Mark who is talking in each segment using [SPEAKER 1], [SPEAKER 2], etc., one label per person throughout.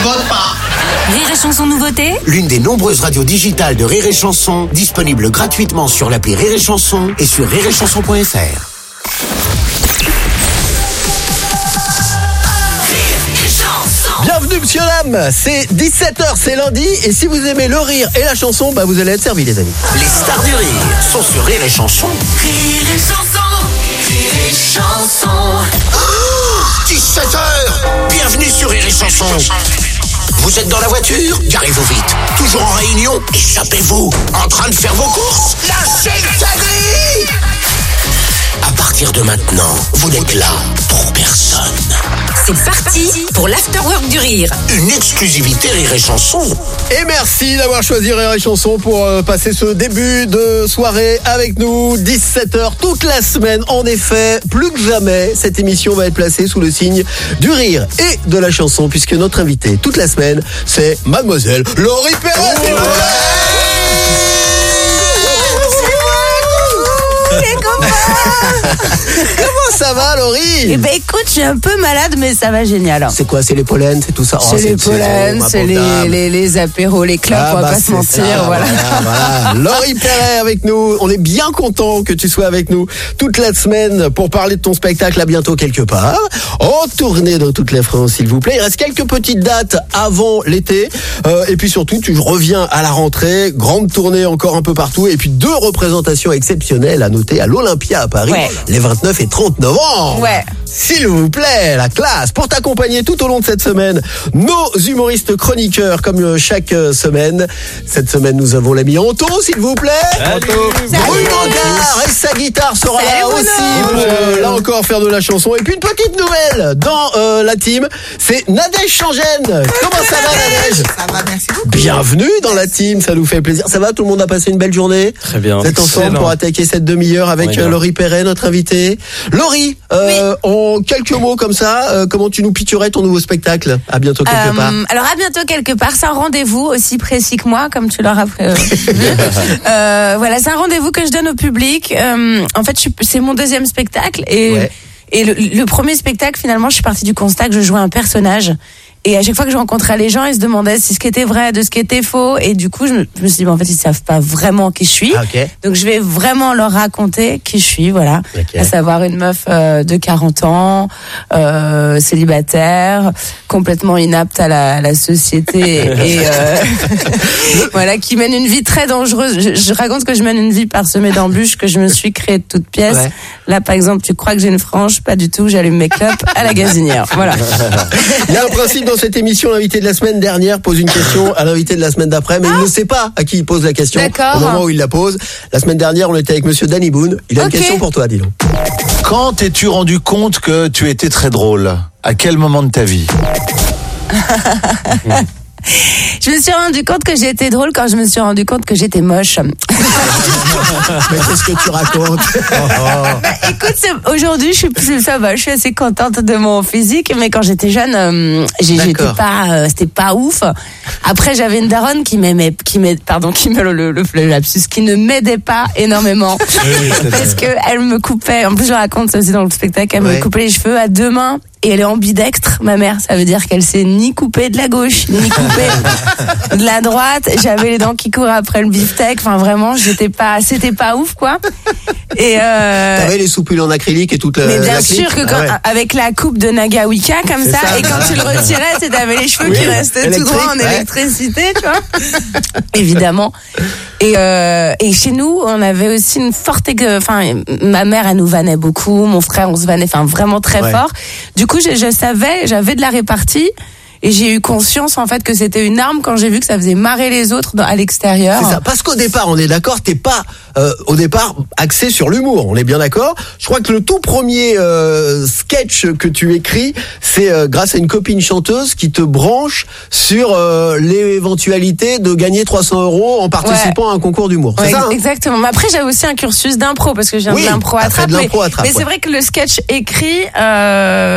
[SPEAKER 1] vote pas.
[SPEAKER 2] Rire et Chanson nouveauté,
[SPEAKER 3] L'une des nombreuses radios digitales de Rire et Chanson, disponible gratuitement sur l'appli Rire et Chanson et sur rireetchanson.fr.
[SPEAKER 4] Bienvenue monsieur dame, c'est 17h, c'est lundi et si vous aimez le rire et la chanson, vous allez être servis les amis.
[SPEAKER 3] Les stars du rire sont sur Rire et Chanson.
[SPEAKER 2] Rire et Chanson, Rire et Chanson.
[SPEAKER 3] 17h, bienvenue sur Rire et Chanson. Vous êtes dans la voiture? Garez-vous vite. Toujours en réunion? Échappez-vous. En train de faire vos courses? Lâchez le cadeau. À partir de maintenant, vous n'êtes là pour personne.
[SPEAKER 2] C'est parti pour l'Afterwork du rire.
[SPEAKER 3] Une exclusivité Rire et Chanson.
[SPEAKER 4] Et merci d'avoir choisi Rire et Chanson pour passer ce début de soirée avec nous. 17h toute la semaine. En effet, plus que jamais, cette émission va être placée sous le signe du rire et de la chanson, puisque notre invitée toute la semaine, c'est Mademoiselle Laurie Perret. Comment ça va, Laurie?
[SPEAKER 5] Eh ben écoute, je suis un peu malade, mais ça va génial.
[SPEAKER 4] C'est quoi? C'est les pollens, c'est tout ça?
[SPEAKER 5] C'est les pollens, c'est les apéros, les clubs, on va pas se mentir.
[SPEAKER 4] Ça, voilà. Laurie Perret avec nous. On est bien content que tu sois avec nous toute la semaine pour parler de ton spectacle à bientôt quelque part. En tournée dans toute la France, s'il vous plaît. Il reste quelques petites dates avant l'été. Et puis surtout, tu reviens à la rentrée. Grande tournée encore un peu partout. Et puis 2 représentations exceptionnelles à noter à l'Olympia à Paris, les 29 et 30 novembre.
[SPEAKER 5] Ouais.
[SPEAKER 4] S'il vous plaît, la classe. Pour t'accompagner tout au long de cette semaine, nos humoristes chroniqueurs, comme chaque semaine. Cette semaine, nous avons l'ami Anto, s'il vous plaît. Bruno Gare et sa guitare sera là aussi pour, là encore, faire de la chanson. Et puis une petite nouvelle dans la team, c'est Nadège Changène. Comment ça va, Nadège?
[SPEAKER 1] Ça va, merci beaucoup.
[SPEAKER 4] Bienvenue dans la team, ça nous fait plaisir. Ça va, tout le monde a passé une belle journée?
[SPEAKER 6] Très bien.
[SPEAKER 4] Vous êtes ensemble pour attaquer cette demi-heure avec Laurie Perret, notre invitée. Laurie, en quelques mots comme ça, comment tu nous pitcherais ton nouveau spectacle à bientôt quelque part?
[SPEAKER 5] Alors à bientôt quelque part, c'est un rendez-vous aussi précis que moi, comme tu l'auras prévu. Voilà, c'est un rendez-vous que je donne au public. En fait, c'est mon 2e spectacle et le premier spectacle, finalement, je suis partie du constat que je jouais un personnage. Et à chaque fois que je rencontrais les gens, ils se demandaient si ce qui était vrai, de ce qui était faux. Et du coup, je me suis dit, en fait, ils savent pas vraiment qui je suis. Donc, je vais vraiment leur raconter qui je suis, voilà. À savoir une meuf de 40 ans, célibataire, complètement inapte à la société et voilà, qui mène une vie très dangereuse. Je raconte que je mène une vie parsemée d'embûches que je me suis créée de toutes pièces. Là, par exemple, tu crois que j'ai une frange? Pas du tout. J'allume mes clopes à la gazinière. Voilà.
[SPEAKER 4] Il y a un principe dans cette émission, l'invité de la semaine dernière pose une question à l'invité de la semaine d'après, mais il ne sait pas à qui il pose la question au moment où il la pose. La semaine dernière, on était avec monsieur Danny Boone. Il a une question pour toi, dis-donc.
[SPEAKER 6] Quand t'es-tu rendu compte que tu étais très drôle? À quel moment de ta vie?
[SPEAKER 5] Je me suis rendu compte que j'étais drôle quand je me suis rendu compte que j'étais moche.
[SPEAKER 4] Mais qu'est-ce que tu racontes?
[SPEAKER 5] Écoute, aujourd'hui, ça va, je suis assez contente de mon physique, mais quand j'étais jeune, c'était pas ouf. Après, j'avais une daronne qui ne m'aidait pas énormément. Parce que elle me coupait, en plus je raconte ça aussi dans le spectacle, elle me coupait les cheveux à 2 mains. Et elle est ambidextre, ma mère. Ça veut dire qu'elle s'est ni coupée de la gauche, ni coupée de la droite. J'avais les dents qui courent après le beefsteak. Enfin, vraiment, c'était pas ouf, quoi. Et
[SPEAKER 4] t'avais les soupules en acrylique et toute la.
[SPEAKER 5] Mais bien sûr que avec la coupe de Nagawika comme ça, et quand tu le retirais, t'avais les cheveux qui restaient tout droit en électricité, tu vois. Évidemment. Et chez nous, on avait aussi une forte, ma mère, elle nous vannait beaucoup, mon frère, on se vannait, vraiment très fort. Du coup, je savais, j'avais de la répartie. Et j'ai eu conscience en fait que c'était une arme quand j'ai vu que ça faisait marrer les autres à l'extérieur.
[SPEAKER 4] C'est ça, parce qu'au départ, on est d'accord, t'es pas au départ axé sur l'humour, on est bien d'accord. Je crois que le tout premier sketch que tu écris, c'est grâce à une copine chanteuse qui te branche sur l'éventualité de gagner 300 € en participant à un concours d'humour. C'est ça, hein?
[SPEAKER 5] Exactement. Mais après, j'avais aussi un cursus d'impro parce que j'ai de l'impro à trappe. Mais c'est vrai que le sketch écrit,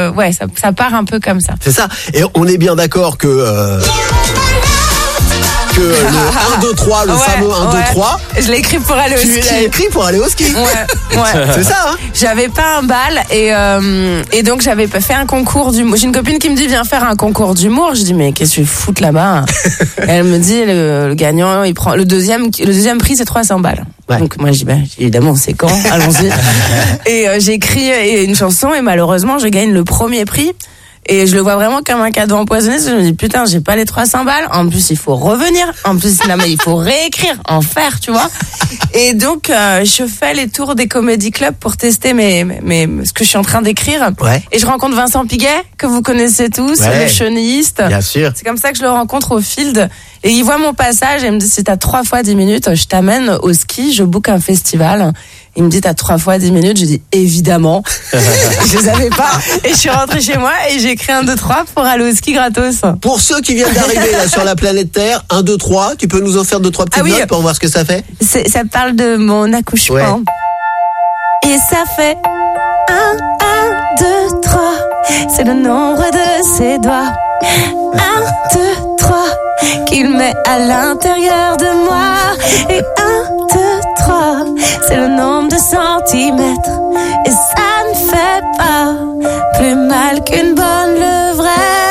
[SPEAKER 5] ça part un peu comme ça.
[SPEAKER 4] C'est ça. Et on est bien d'accord que que le 1, 2, 3, le fameux 1, 2, 3.
[SPEAKER 5] Je l'ai écrit pour aller au ski.
[SPEAKER 4] Tu l'as écrit pour aller au ski.
[SPEAKER 5] Ouais.
[SPEAKER 4] C'est ça, hein?
[SPEAKER 5] J'avais pas un bal et donc j'avais fait un concours d'humour. J'ai une copine qui me dit viens faire un concours d'humour. Je dis mais qu'est-ce que tu fous là-bas? Elle me dit le gagnant il prend le deuxième prix c'est 300 balles. Ouais. Donc moi je dis évidemment c'est quand? Allons-y. Et j'écris une chanson et malheureusement je gagne le premier prix. Et je le vois vraiment comme un cadeau empoisonné. Je me dis, putain, j'ai pas les 300 balles. En plus, il faut revenir. En plus, là, mais il faut réécrire, en faire, tu vois. Et donc, je fais les tours des comédie clubs pour tester ce que je suis en train d'écrire. Ouais. Et je rencontre Vincent Piguet, que vous connaissez tous, le chenilliste. Bien sûr. C'est comme ça que je le rencontre au field. Et il voit mon passage et il me dit, si t'as 3 fois 10 minutes, je t'amène au ski, je book un festival. Il me dit, t'as 3 fois 10 minutes. Je dis, évidemment. Je les avais pas. Et je suis rentrée chez moi et j'ai écrit 1, 2, 3 pour aller au ski gratos.
[SPEAKER 4] Pour ceux qui viennent d'arriver là sur la planète Terre, 1, 2, 3, tu peux nous en faire 2, 3 petites notes pour voir ce que ça fait?
[SPEAKER 5] Ça parle de mon accouchement. Ouais. Et ça fait 1, 1, 2, 3. C'est le nombre de ses doigts. 1, 2, 3. Qu'il met à l'intérieur de moi. Et 1, 2, 3. C'est le nombre de centimètres. Et ça ne fait pas plus mal qu'une bonne levrette.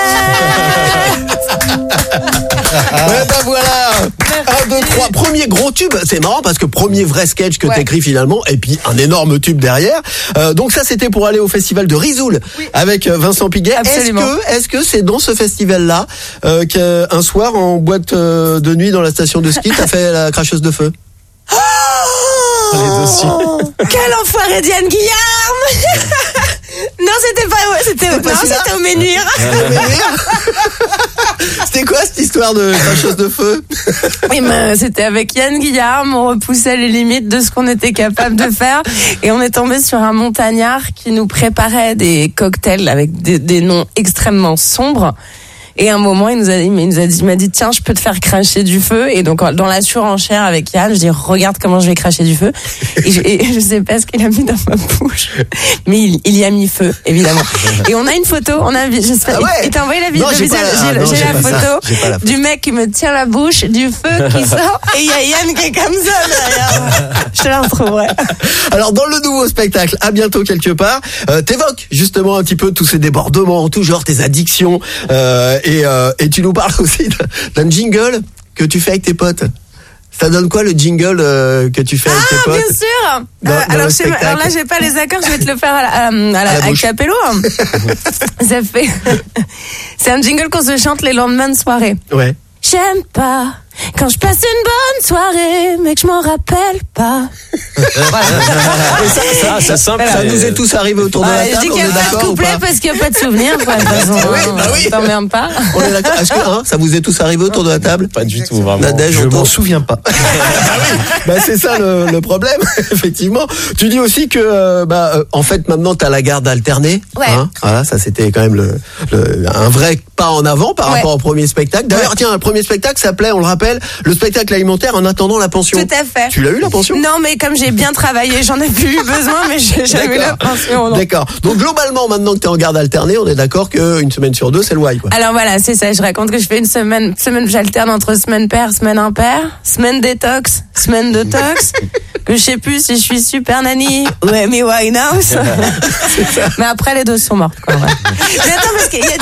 [SPEAKER 4] Ouais, ben voilà. 1, 2, 3. Premier gros tube. C'est marrant parce que premier vrai sketch que t'écris finalement. Et puis un énorme tube derrière. Donc ça, c'était pour aller au festival de Risoul avec Vincent Piguet. Absolument. Est-ce que c'est dans ce festival-là qu'un soir en boîte de nuit dans la station de ski, t'as fait la cracheuse de feu?
[SPEAKER 5] Quel enfoiré Diane Guillaume. Non, c'était au Ménuire.
[SPEAKER 4] C'était quoi cette histoire de cracheuse de feu?
[SPEAKER 5] C'était avec Yann Guillaume, on repoussait les limites de ce qu'on était capable de faire et on est tombé sur un montagnard qui nous préparait des cocktails avec des noms extrêmement sombres. Et à un moment, il m'a dit, tiens, je peux te faire cracher du feu. Et donc, dans la surenchère avec Yann, je dis, regarde comment je vais cracher du feu. Et je sais pas ce qu'il a mis dans ma bouche. Mais il y a mis feu, évidemment. Et on a une photo, il t'a envoyé la vidéo. J'ai la photo du mec qui me tient la bouche, du feu qui sort. Et il y a Yann qui est comme ça derrière. Je te la retrouverai.
[SPEAKER 4] Alors, dans le nouveau spectacle, à bientôt quelque part, t'évoques justement un petit peu tous ces débordements, tout genre tes addictions, et tu nous parles aussi d'un jingle que tu fais avec tes potes. Ça donne quoi le jingle que tu fais avec tes potes?
[SPEAKER 5] Bien sûr. Alors là, j'ai pas les accords, je vais te le faire à capello. C'est un jingle qu'on se chante les lendemains de soirée. Ouais. J'aime pas quand je passe une bonne soirée, mais que je m'en rappelle pas.
[SPEAKER 4] Ça simple. Ça nous est tous arrivé autour de la table.
[SPEAKER 5] Je dis qu'il n'y a pas de couplet parce qu'il n'y a pas de souvenir.
[SPEAKER 4] Oui.
[SPEAKER 5] T'emmerdes pas.
[SPEAKER 4] On est d'accord. Est-ce que ça vous est tous arrivé autour de la table?
[SPEAKER 6] Pas du tout, vraiment.
[SPEAKER 4] Nadège,
[SPEAKER 6] je m'en souviens pas.
[SPEAKER 4] C'est ça le problème, effectivement. Tu dis aussi que, en fait, maintenant, t'as la garde alternée. Ouais. Voilà, ça c'était quand même un vrai pas en avant par rapport au premier spectacle. D'ailleurs, tiens, le premier spectacle s'appelait, on le rappelle, le spectacle alimentaire en attendant la pension.
[SPEAKER 5] Tout à fait.
[SPEAKER 4] Tu l'as eu la pension?
[SPEAKER 5] Non, mais comme j'ai bien travaillé, j'en ai plus eu besoin, mais j'ai jamais eu la pension. Non.
[SPEAKER 4] D'accord. Donc globalement, maintenant que t'es en garde alternée, on est d'accord qu'une semaine sur 2, c'est le why, quoi.
[SPEAKER 5] Alors voilà, c'est ça. Je raconte que je fais une semaine, j'alterne entre semaine paire, semaine impaire, semaine détox, semaine de tox. Que je sais plus si je suis super nanny ou Amy Winehouse. Mais après, les deux sont mortes, quoi. Ouais. Mais attends, parce qu'il y a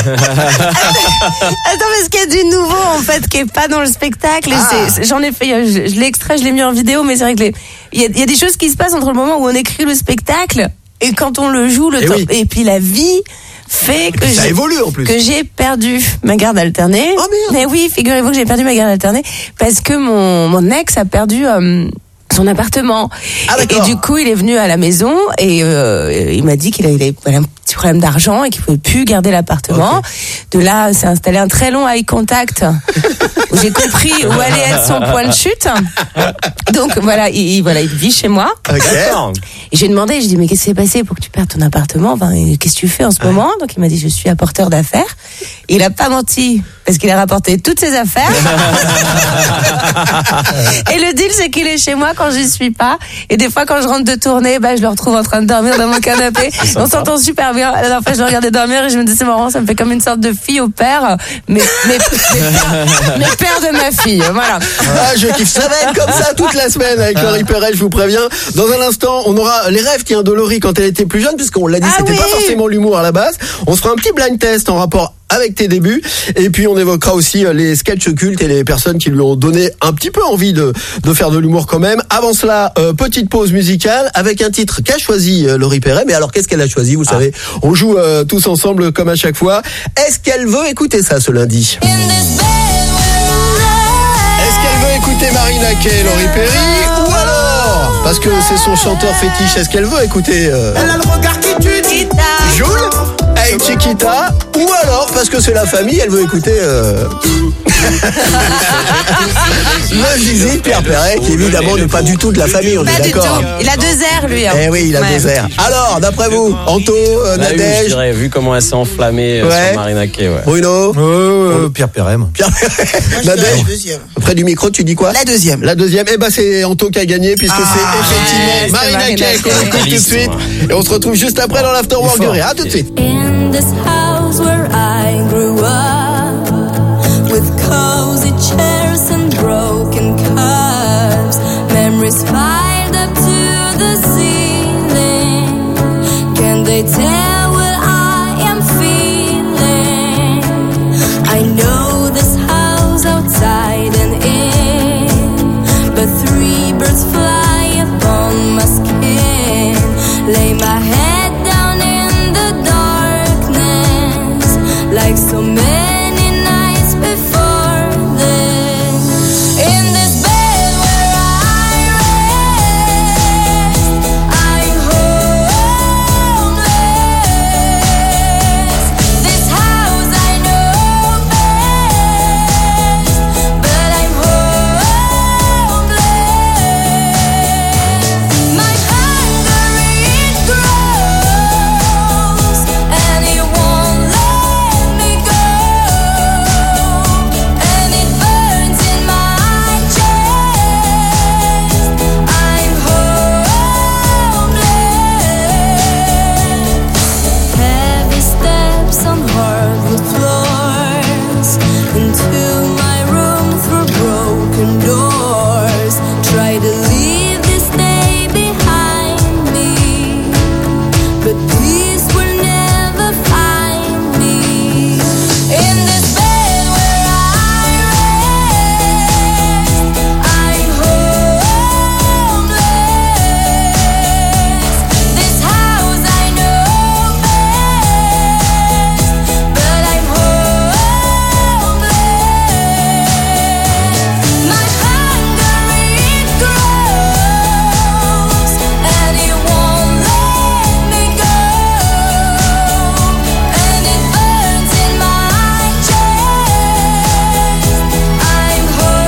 [SPEAKER 5] du nouveau, en fait, qui est pas dans le spectacle. Et j'en ai fait, je l'ai extrait, je l'ai mis en vidéo, mais c'est vrai que il y a des choses qui se passent entre le moment où on écrit le spectacle et quand on le joue, et puis la vie fait que
[SPEAKER 4] ça évolue en plus.
[SPEAKER 5] Que j'ai perdu ma garde alternée. Oh merde. Mais oui, figurez-vous que j'ai perdu ma garde alternée parce que mon ex a perdu son appartement. Et du coup, il est venu à la maison et il m'a dit qu'il avait un petit problème d'argent et qu'il pouvait plus garder l'appartement. Okay. De là, s'est installé un très long eye contact où j'ai compris où allait être son point de chute. Donc voilà, il vit chez moi. Okay. Et j'ai demandé, je dis mais qu'est-ce qui s'est passé pour que tu perdes ton appartement? Qu'est-ce que tu fais en ce moment? Donc il m'a dit je suis apporteur d'affaires. Et il a pas menti parce qu'il a rapporté toutes ses affaires. Et le deal, c'est qu'il est chez moi quand j'y suis pas. Et des fois, quand je rentre de tournée, je le retrouve en train de dormir dans mon canapé. On s'entend super bien. La dernière fois, je le regardais dormir et je me dis, c'est marrant, ça me fait comme une sorte de fille au père, mais père de ma fille. Voilà.
[SPEAKER 4] Ah, je kiffe. Ça va être comme ça toute la semaine avec Laurie Perret, je vous préviens. Dans un instant, on aura les rêves de Laurie quand elle était plus jeune, puisqu'on l'a dit, c'était pas forcément l'humour à la base. On se fera un petit blind test en rapport avec tes débuts. Et puis, on évoquera aussi les sketchs cultes et les personnes qui lui ont donné un petit peu envie de faire de l'humour quand même. Avant cela, petite pause musicale avec un titre qu'a choisi Laurie Perret. Mais alors, qu'est-ce qu'elle a choisi? Vous savez, on joue tous ensemble comme à chaque fois. Est-ce qu'elle veut écouter ça ce lundi? Est-ce qu'elle veut écouter Marina Kaye, Laurie Perry? Ou alors, parce que c'est son chanteur fétiche, est-ce qu'elle veut écouter
[SPEAKER 3] Elle a le regard qui tue.
[SPEAKER 4] Joule? Hey Chiquita? Ou alors, parce que c'est la famille, elle veut écouter le zizi de Pierre Perret, qui évidemment n'est pas du tout de la famille, on est d'accord.
[SPEAKER 5] Il a 2 airs, lui.
[SPEAKER 4] Eh oui, il a 2 airs. Alors, d'après vous, Anto, Nadège?
[SPEAKER 1] Je dirais, vu comment elle s'est enflammée sur Marina Kaye,
[SPEAKER 4] Bruno?
[SPEAKER 6] Pierre Perret.
[SPEAKER 4] Pierre Perret. Nadège? Près du micro, tu dis quoi? La deuxième. Eh ben, c'est Anto qui a gagné, puisque c'est effectivement Marina Kaye qu'on écoute tout de suite. Et on se retrouve juste après dans l'Afterwork de Rire. À tout de suite.
[SPEAKER 7] In this house where I grew up, with cozy chairs and broken cups, memories piled up to the ceiling. Can they tell what I am feeling? I know this house outside and in, but 3 birds fly upon my skin. Lay my head down in the darkness, like so many nights before this. In this bed where I rest, I'm homeless. This house I know best, but I'm homeless. My hunger it grows, and it won't let me go, and it burns in my chest. I'm homeless. Heavy steps on hardwood floors, into my room through broken doors. Try to leave this day behind me, but peace will never find me. In this bed where I rest, I'm homeless. This house I know best, but I'm homeless. My hunger it grows, and it won't let me go, and it burns in my chest. I'm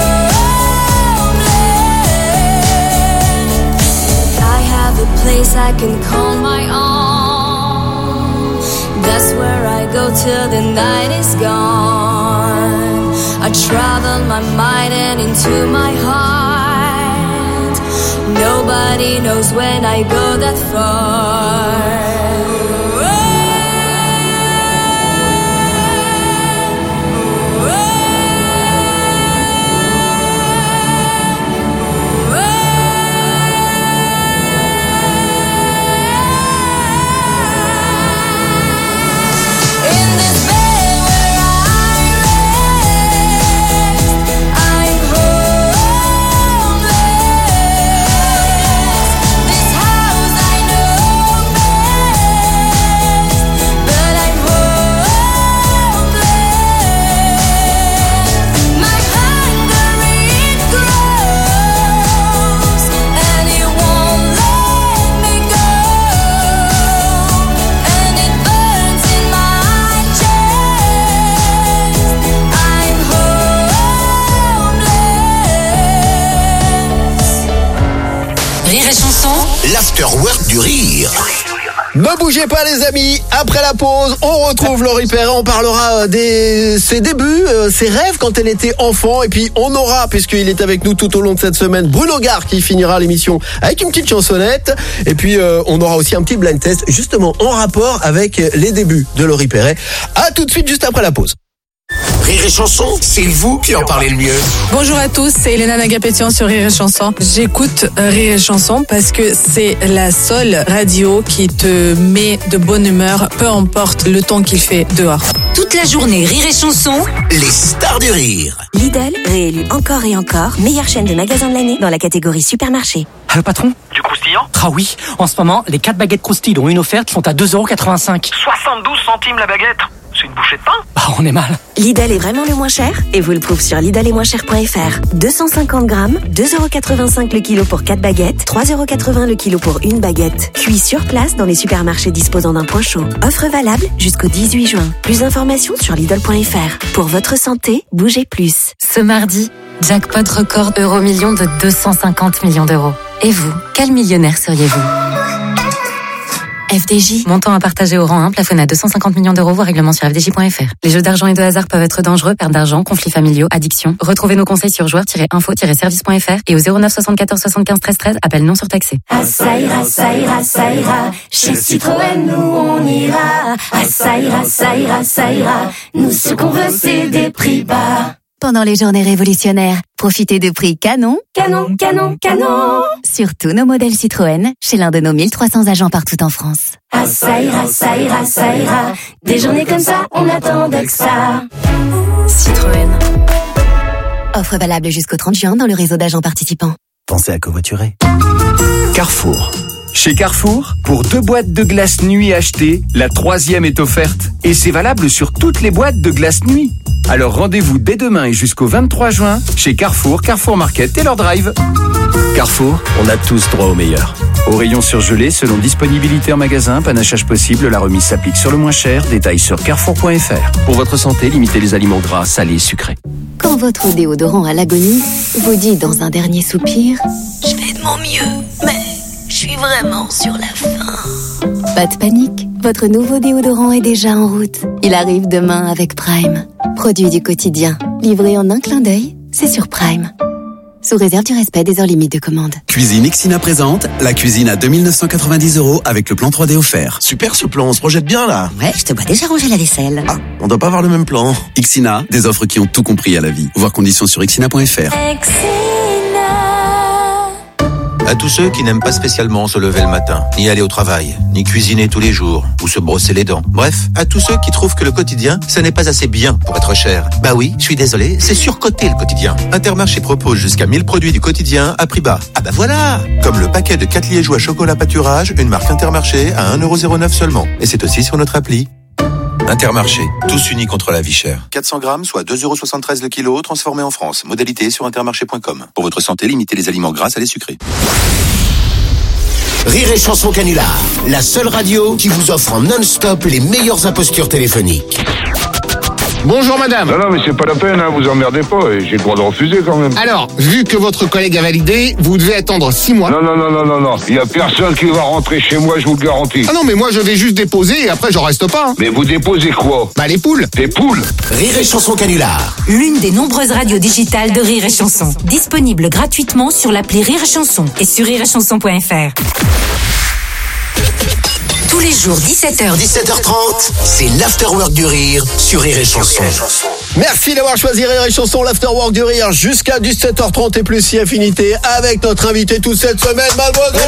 [SPEAKER 7] homeless. I have a place I can call my own. That's where I go till the night is gone. I travel my mind and into my heart. Nobody knows when I go that far. In this bed where I rest, I'm homeless. This house I know best, but I'm homeless. My hunger it grows, and it won't let me go, and it burns in my chest. I'm homeless.
[SPEAKER 2] Rire et chanson,
[SPEAKER 3] L'Afterwork du Rire.
[SPEAKER 4] Ne bougez pas les amis, après la pause, on retrouve Laurie Perret, on parlera de ses débuts, ses rêves quand elle était enfant, et puis on aura, puisqu'il est avec nous tout au long de cette semaine, Bruno Gare qui finira l'émission avec une petite chansonnette, et puis on aura aussi un petit blind test, justement en rapport avec les débuts de Laurie Perret. À tout de suite, juste après la pause.
[SPEAKER 3] Rire et Chanson, c'est vous qui en parlez le mieux.
[SPEAKER 8] Bonjour à tous, c'est Elena Nagapétian sur Rire et Chanson. J'écoute Rire et Chanson parce que c'est la seule radio qui te met de bonne humeur, peu importe le temps qu'il fait dehors.
[SPEAKER 2] Toute la journée, Rire et Chanson.
[SPEAKER 3] Les stars du rire.
[SPEAKER 9] Lidl, réélu encore et encore, meilleure chaîne de magasins de l'année dans la catégorie supermarché.
[SPEAKER 10] Allô patron ?
[SPEAKER 11] Du croustillant ?
[SPEAKER 10] Ah oui, en ce moment, les 4 baguettes croustilles dont une offerte sont à 2,85 €.
[SPEAKER 11] 72 centimes la baguette. C'est une bouchée de pain ?
[SPEAKER 10] Bah on est mal.
[SPEAKER 9] Lidl est vraiment le moins cher et vous le prouve sur lidl-et-moins-cher.fr. 250 grammes, 2,85 € le kilo pour 4 baguettes, 3,80 € le kilo pour une baguette. Cuit sur place dans les supermarchés disposant d'un point chaud. Offre valable jusqu'au 18 juin. Plus d'informations sur lidl.fr. Pour votre santé, bougez plus.
[SPEAKER 12] Ce mardi, jackpot record euro-million de 250 millions d'euros. Et vous, quel millionnaire seriez-vous ? FDJ. Montant à partager au rang 1, plafonné à 250 millions d'euros, voire règlement sur fdj.fr. Les jeux d'argent et de hasard peuvent être dangereux, perte d'argent, conflits familiaux, addiction. Retrouvez nos conseils sur joueurs-info-service.fr et au 09 74 75 13 13, appel non surtaxé.
[SPEAKER 7] Ah ça ira, ça ira, ça ira. Chez Citroën, nous on ira. Ah ça ira, ça ira, ça ira. Nous ce qu'on veut c'est des prix bas.
[SPEAKER 12] Pendant les journées révolutionnaires, profitez de prix canon,
[SPEAKER 7] Canon, canon, canon.
[SPEAKER 12] sur tous nos modèles Citroën, chez l'un de nos 1300 agents partout en France.
[SPEAKER 7] Ah ça ira, ça ira, ça ira. Des journées comme ça, on attendait que ça.
[SPEAKER 12] Citroën. Offre valable jusqu'au 30 juin dans le réseau d'agents participants.
[SPEAKER 13] Pensez à covoiturer. Carrefour. Chez Carrefour, pour 2 boîtes de glace nuit achetées, la 3e est offerte. Et c'est valable sur toutes les boîtes de glace nuit. Alors rendez-vous dès demain et jusqu'au 23 juin chez Carrefour, Carrefour Market et leur drive. Carrefour, on a tous droit au meilleur. Au rayon surgelé, selon disponibilité en magasin, panachage possible, la remise s'applique sur le moins cher. Détails sur carrefour.fr. Pour votre santé, limitez les aliments gras, salés et sucrés.
[SPEAKER 12] Quand votre déodorant à l'agonie vous dit dans un dernier soupir « Je fais de mon mieux, mais je suis vraiment sur la fin ». Pas de panique, votre nouveau déodorant est déjà en route. Il arrive demain avec Prime. Produit du quotidien, livré en un clin d'œil, c'est sur Prime. Sous réserve du respect des heures limites de commande.
[SPEAKER 14] Cuisine Ixina présente la cuisine à 2 990 € avec le plan 3D offert.
[SPEAKER 15] Super ce plan, on se projette bien là.
[SPEAKER 16] Ouais, je te vois déjà ranger la vaisselle.
[SPEAKER 15] Ah, on doit pas avoir le même plan.
[SPEAKER 14] Ixina, des offres qui ont tout compris à la vie. Voir conditions sur ixina.fr.
[SPEAKER 17] À tous ceux qui n'aiment pas spécialement se lever le matin, ni aller au travail, ni cuisiner tous les jours, ou se brosser les dents. Bref, à tous ceux qui trouvent que le quotidien, ça n'est pas assez bien pour être cher. Bah oui, je suis désolé, c'est surcoté le quotidien. Intermarché propose jusqu'à 1000 produits du quotidien à prix bas. Ah bah voilà! Comme le paquet de 4 liégeois chocolat pâturage, une marque Intermarché à 1,09 € seulement. Et c'est aussi sur notre appli. Intermarché, tous unis contre la vie chère. 400 grammes, soit 2,73 € le kilo, transformé en France. Modalité sur intermarché.com. Pour votre santé, limitez les aliments gras, salés, sucrés.
[SPEAKER 3] Rire et Chanson Canular, la seule radio qui vous offre en non-stop les meilleures impostures téléphoniques.
[SPEAKER 18] Bonjour madame.
[SPEAKER 19] Non, mais c'est pas la peine, vous emmerdez pas, et j'ai le droit de refuser quand même.
[SPEAKER 18] Alors, vu que votre collègue a validé, vous devez attendre 6 mois.
[SPEAKER 19] Non, il y a personne qui va rentrer chez moi, je vous le garantis.
[SPEAKER 18] Ah non, mais moi je vais juste déposer et après j'en reste pas.
[SPEAKER 19] Mais vous déposez quoi?
[SPEAKER 18] Bah les poules.
[SPEAKER 19] Des poules.
[SPEAKER 3] Rire et Chanson Canular.
[SPEAKER 2] L'une des nombreuses radios digitales de Rire et Chanson. Disponible gratuitement sur l'appli Rire et Chanson et sur rireetchanson.fr. Tous les jours,
[SPEAKER 3] 17h30, c'est l'afterwork du rire sur Rire et Chanson.
[SPEAKER 4] Merci d'avoir choisi Rire et Chanson, l'afterwork du rire, jusqu'à 17h30 et plus si affinité avec notre invité toute cette semaine, mademoiselle.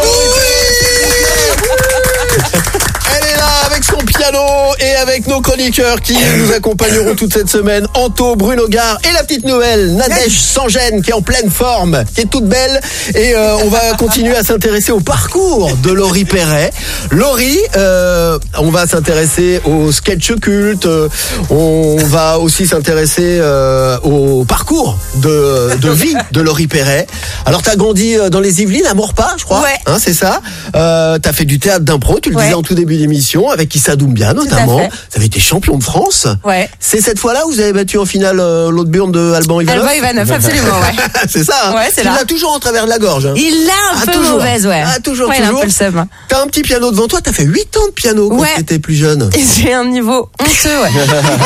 [SPEAKER 4] Elle est là avec son piano et avec nos chroniqueurs qui nous accompagneront toute cette semaine. Anto, Bruno Gare et la petite nouvelle, Nadège Sangène qui est en pleine forme, qui est toute belle. Et on va continuer à s'intéresser au parcours de Laurie Perret. Laurie, on va s'intéresser au sketch culte. On va aussi s'intéresser au parcours de vie de Laurie Perret. Alors t'as grandi dans les Yvelines, à Maurepas, je crois.
[SPEAKER 5] Ouais.
[SPEAKER 4] Hein, c'est ça. T'as fait du théâtre d'impro, tu le disais en tout début début d'émission, avec Issa Doumbia notamment. Vous avez été champion de France.
[SPEAKER 5] Ouais.
[SPEAKER 4] C'est cette fois-là où vous avez battu en finale l'autre burn de Alban Ivanov.
[SPEAKER 5] Alban Ivanov, absolument, ouais.
[SPEAKER 4] C'est ça, hein.
[SPEAKER 5] Ouais, c'est
[SPEAKER 4] il
[SPEAKER 5] là.
[SPEAKER 4] l'a toujours en travers de la gorge. Hein.
[SPEAKER 5] Il l'a un peu
[SPEAKER 4] toujours.
[SPEAKER 5] Mauvaise, ouais.
[SPEAKER 4] Toujours.
[SPEAKER 5] Il a un peu le seum.
[SPEAKER 4] T'as un petit piano devant toi, t'as fait 8 ans de piano quand t'étais plus jeune.
[SPEAKER 5] Et j'ai un niveau honteux, ouais.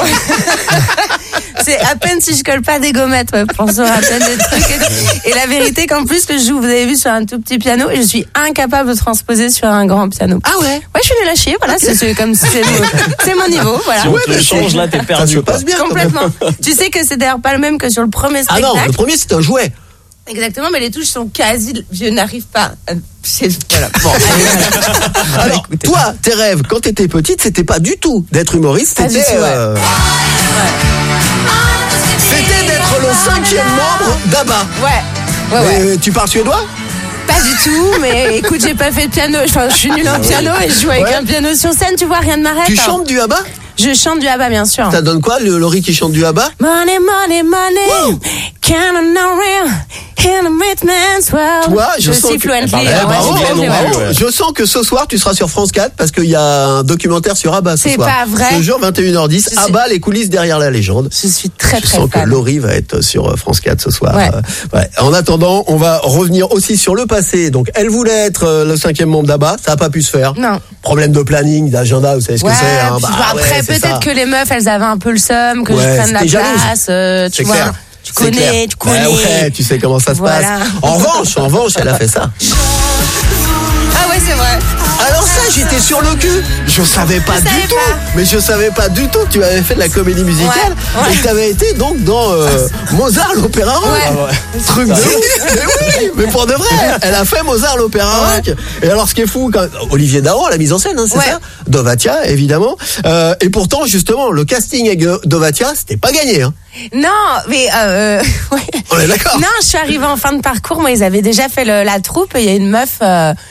[SPEAKER 5] C'est à peine si je colle pas des gommettes, ouais, pour se rappeler des trucs. Et la vérité qu'en plus que je joue, vous avez vu, sur un tout petit piano, et je suis incapable de transposer sur un grand piano.
[SPEAKER 4] Ah ouais?
[SPEAKER 5] Ouais, je suis nulle à chier, voilà, c'est comme c'est mon niveau, voilà.
[SPEAKER 1] Si on te le change là, t'es perdu.
[SPEAKER 4] Ça se passe bien.
[SPEAKER 5] Complètement. Tu sais que c'est d'ailleurs pas le même que sur le premier spectacle.
[SPEAKER 4] Ah non, le premier c'est un jouet.
[SPEAKER 5] Exactement, mais les touches sont quasi. Je n'arrive pas. Voilà. Bon.
[SPEAKER 4] Alors, toi, tes rêves quand t'étais petite, c'était pas du tout d'être humoriste, c'était. C'était d'être le 5e membre d'ABBA.
[SPEAKER 5] Ouais.
[SPEAKER 4] Tu parles suédois?
[SPEAKER 5] Pas du tout, mais écoute, j'ai pas fait de piano. Enfin, je suis nulle en piano et je joue avec un piano sur scène, tu vois, rien ne m'arrête.
[SPEAKER 4] Tu chantes du ABBA?
[SPEAKER 5] Je chante du ABBA, bien sûr.
[SPEAKER 4] Ça donne quoi, le Laurie qui chante du ABBA?
[SPEAKER 5] Money, money, money, can I know real, in a man's world.
[SPEAKER 4] Toi, je sens
[SPEAKER 5] suis fluently.
[SPEAKER 4] Je sens que ce soir, tu seras sur France 4 parce qu'il y a un documentaire sur ABBA ce soir.
[SPEAKER 5] C'est pas vrai.
[SPEAKER 4] Ce jour, 21h10, ABBA, les coulisses derrière la légende.
[SPEAKER 5] Je suis très,
[SPEAKER 4] Je sens que Laurie va être sur France 4 ce soir.
[SPEAKER 5] Ouais.
[SPEAKER 4] En attendant, on va revenir aussi sur le passé. Donc, elle voulait être le 5e membre d'ABBA. Ça n'a pas pu se faire.
[SPEAKER 5] Non.
[SPEAKER 4] Problème de planning, d'agenda, vous savez ce que c'est. Hein.
[SPEAKER 5] Après, peut-être que les meufs, elles avaient un peu le seum, que je prenne la place. Tu vois.
[SPEAKER 4] Clair.
[SPEAKER 5] Tu connais.
[SPEAKER 4] Ouais, tu sais comment ça se passe. En revanche, elle a fait ça.
[SPEAKER 5] Ah ouais, c'est vrai.
[SPEAKER 4] Alors ça, j'étais sur le cul. Je savais pas du tout. Mais je savais pas du tout que tu avais fait de la comédie musicale et que tu avais été donc dans Mozart l'opéra rock. Truc de ouf. Mais pour de vrai, elle a fait Mozart l'opéra rock. Et alors ce qui est fou, quand Olivier Dahan à la mise en scène, hein, c'est ça, Dovatia évidemment. Et pourtant justement, le casting avec Dovatia, c'était pas gagné. Hein.
[SPEAKER 5] Non, mais
[SPEAKER 4] on est d'accord.
[SPEAKER 5] Non, je suis arrivée en fin de parcours. Moi, ils avaient déjà fait la troupe. Et il y a une meuf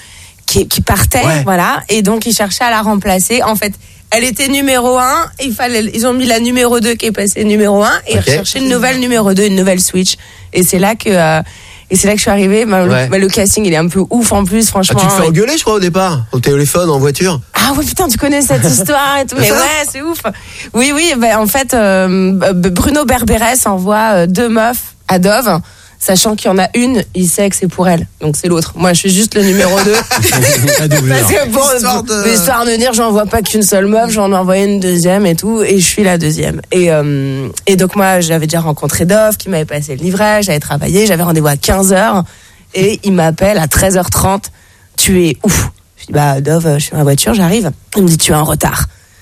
[SPEAKER 5] qui partait, voilà, et donc ils cherchaient à la remplacer. En fait, elle était numéro 1. Ils ont mis la numéro 2 qui est passée numéro 1 et ils recherchaient une nouvelle numéro 2, une nouvelle switch. Et c'est là que je suis arrivée. Le casting, il est un peu ouf en plus, franchement.
[SPEAKER 4] Ah, tu te fais engueuler, je crois, au départ, au téléphone, en voiture.
[SPEAKER 5] Ah ouais, putain, tu connais cette histoire et tout. Mais ouais, c'est ouf. Oui, en fait, Bruno Berberes envoie 2 meufs à Dove, sachant qu'il y en a une, il sait que c'est pour elle. Donc c'est l'autre. Moi, je suis juste le numéro 2. Parce que pour l'histoire de dire, j'en vois pas qu'une seule meuf, j'en envoie une deuxième et tout, et je suis la deuxième. Et donc moi, j'avais déjà rencontré Dove, qui m'avait passé le livret, j'avais travaillé, j'avais rendez-vous à 15h, et il m'appelle à 13h30. Tu es où? Je dis, Dove, je suis dans la voiture, j'arrive. Il me dit, tu es en retard.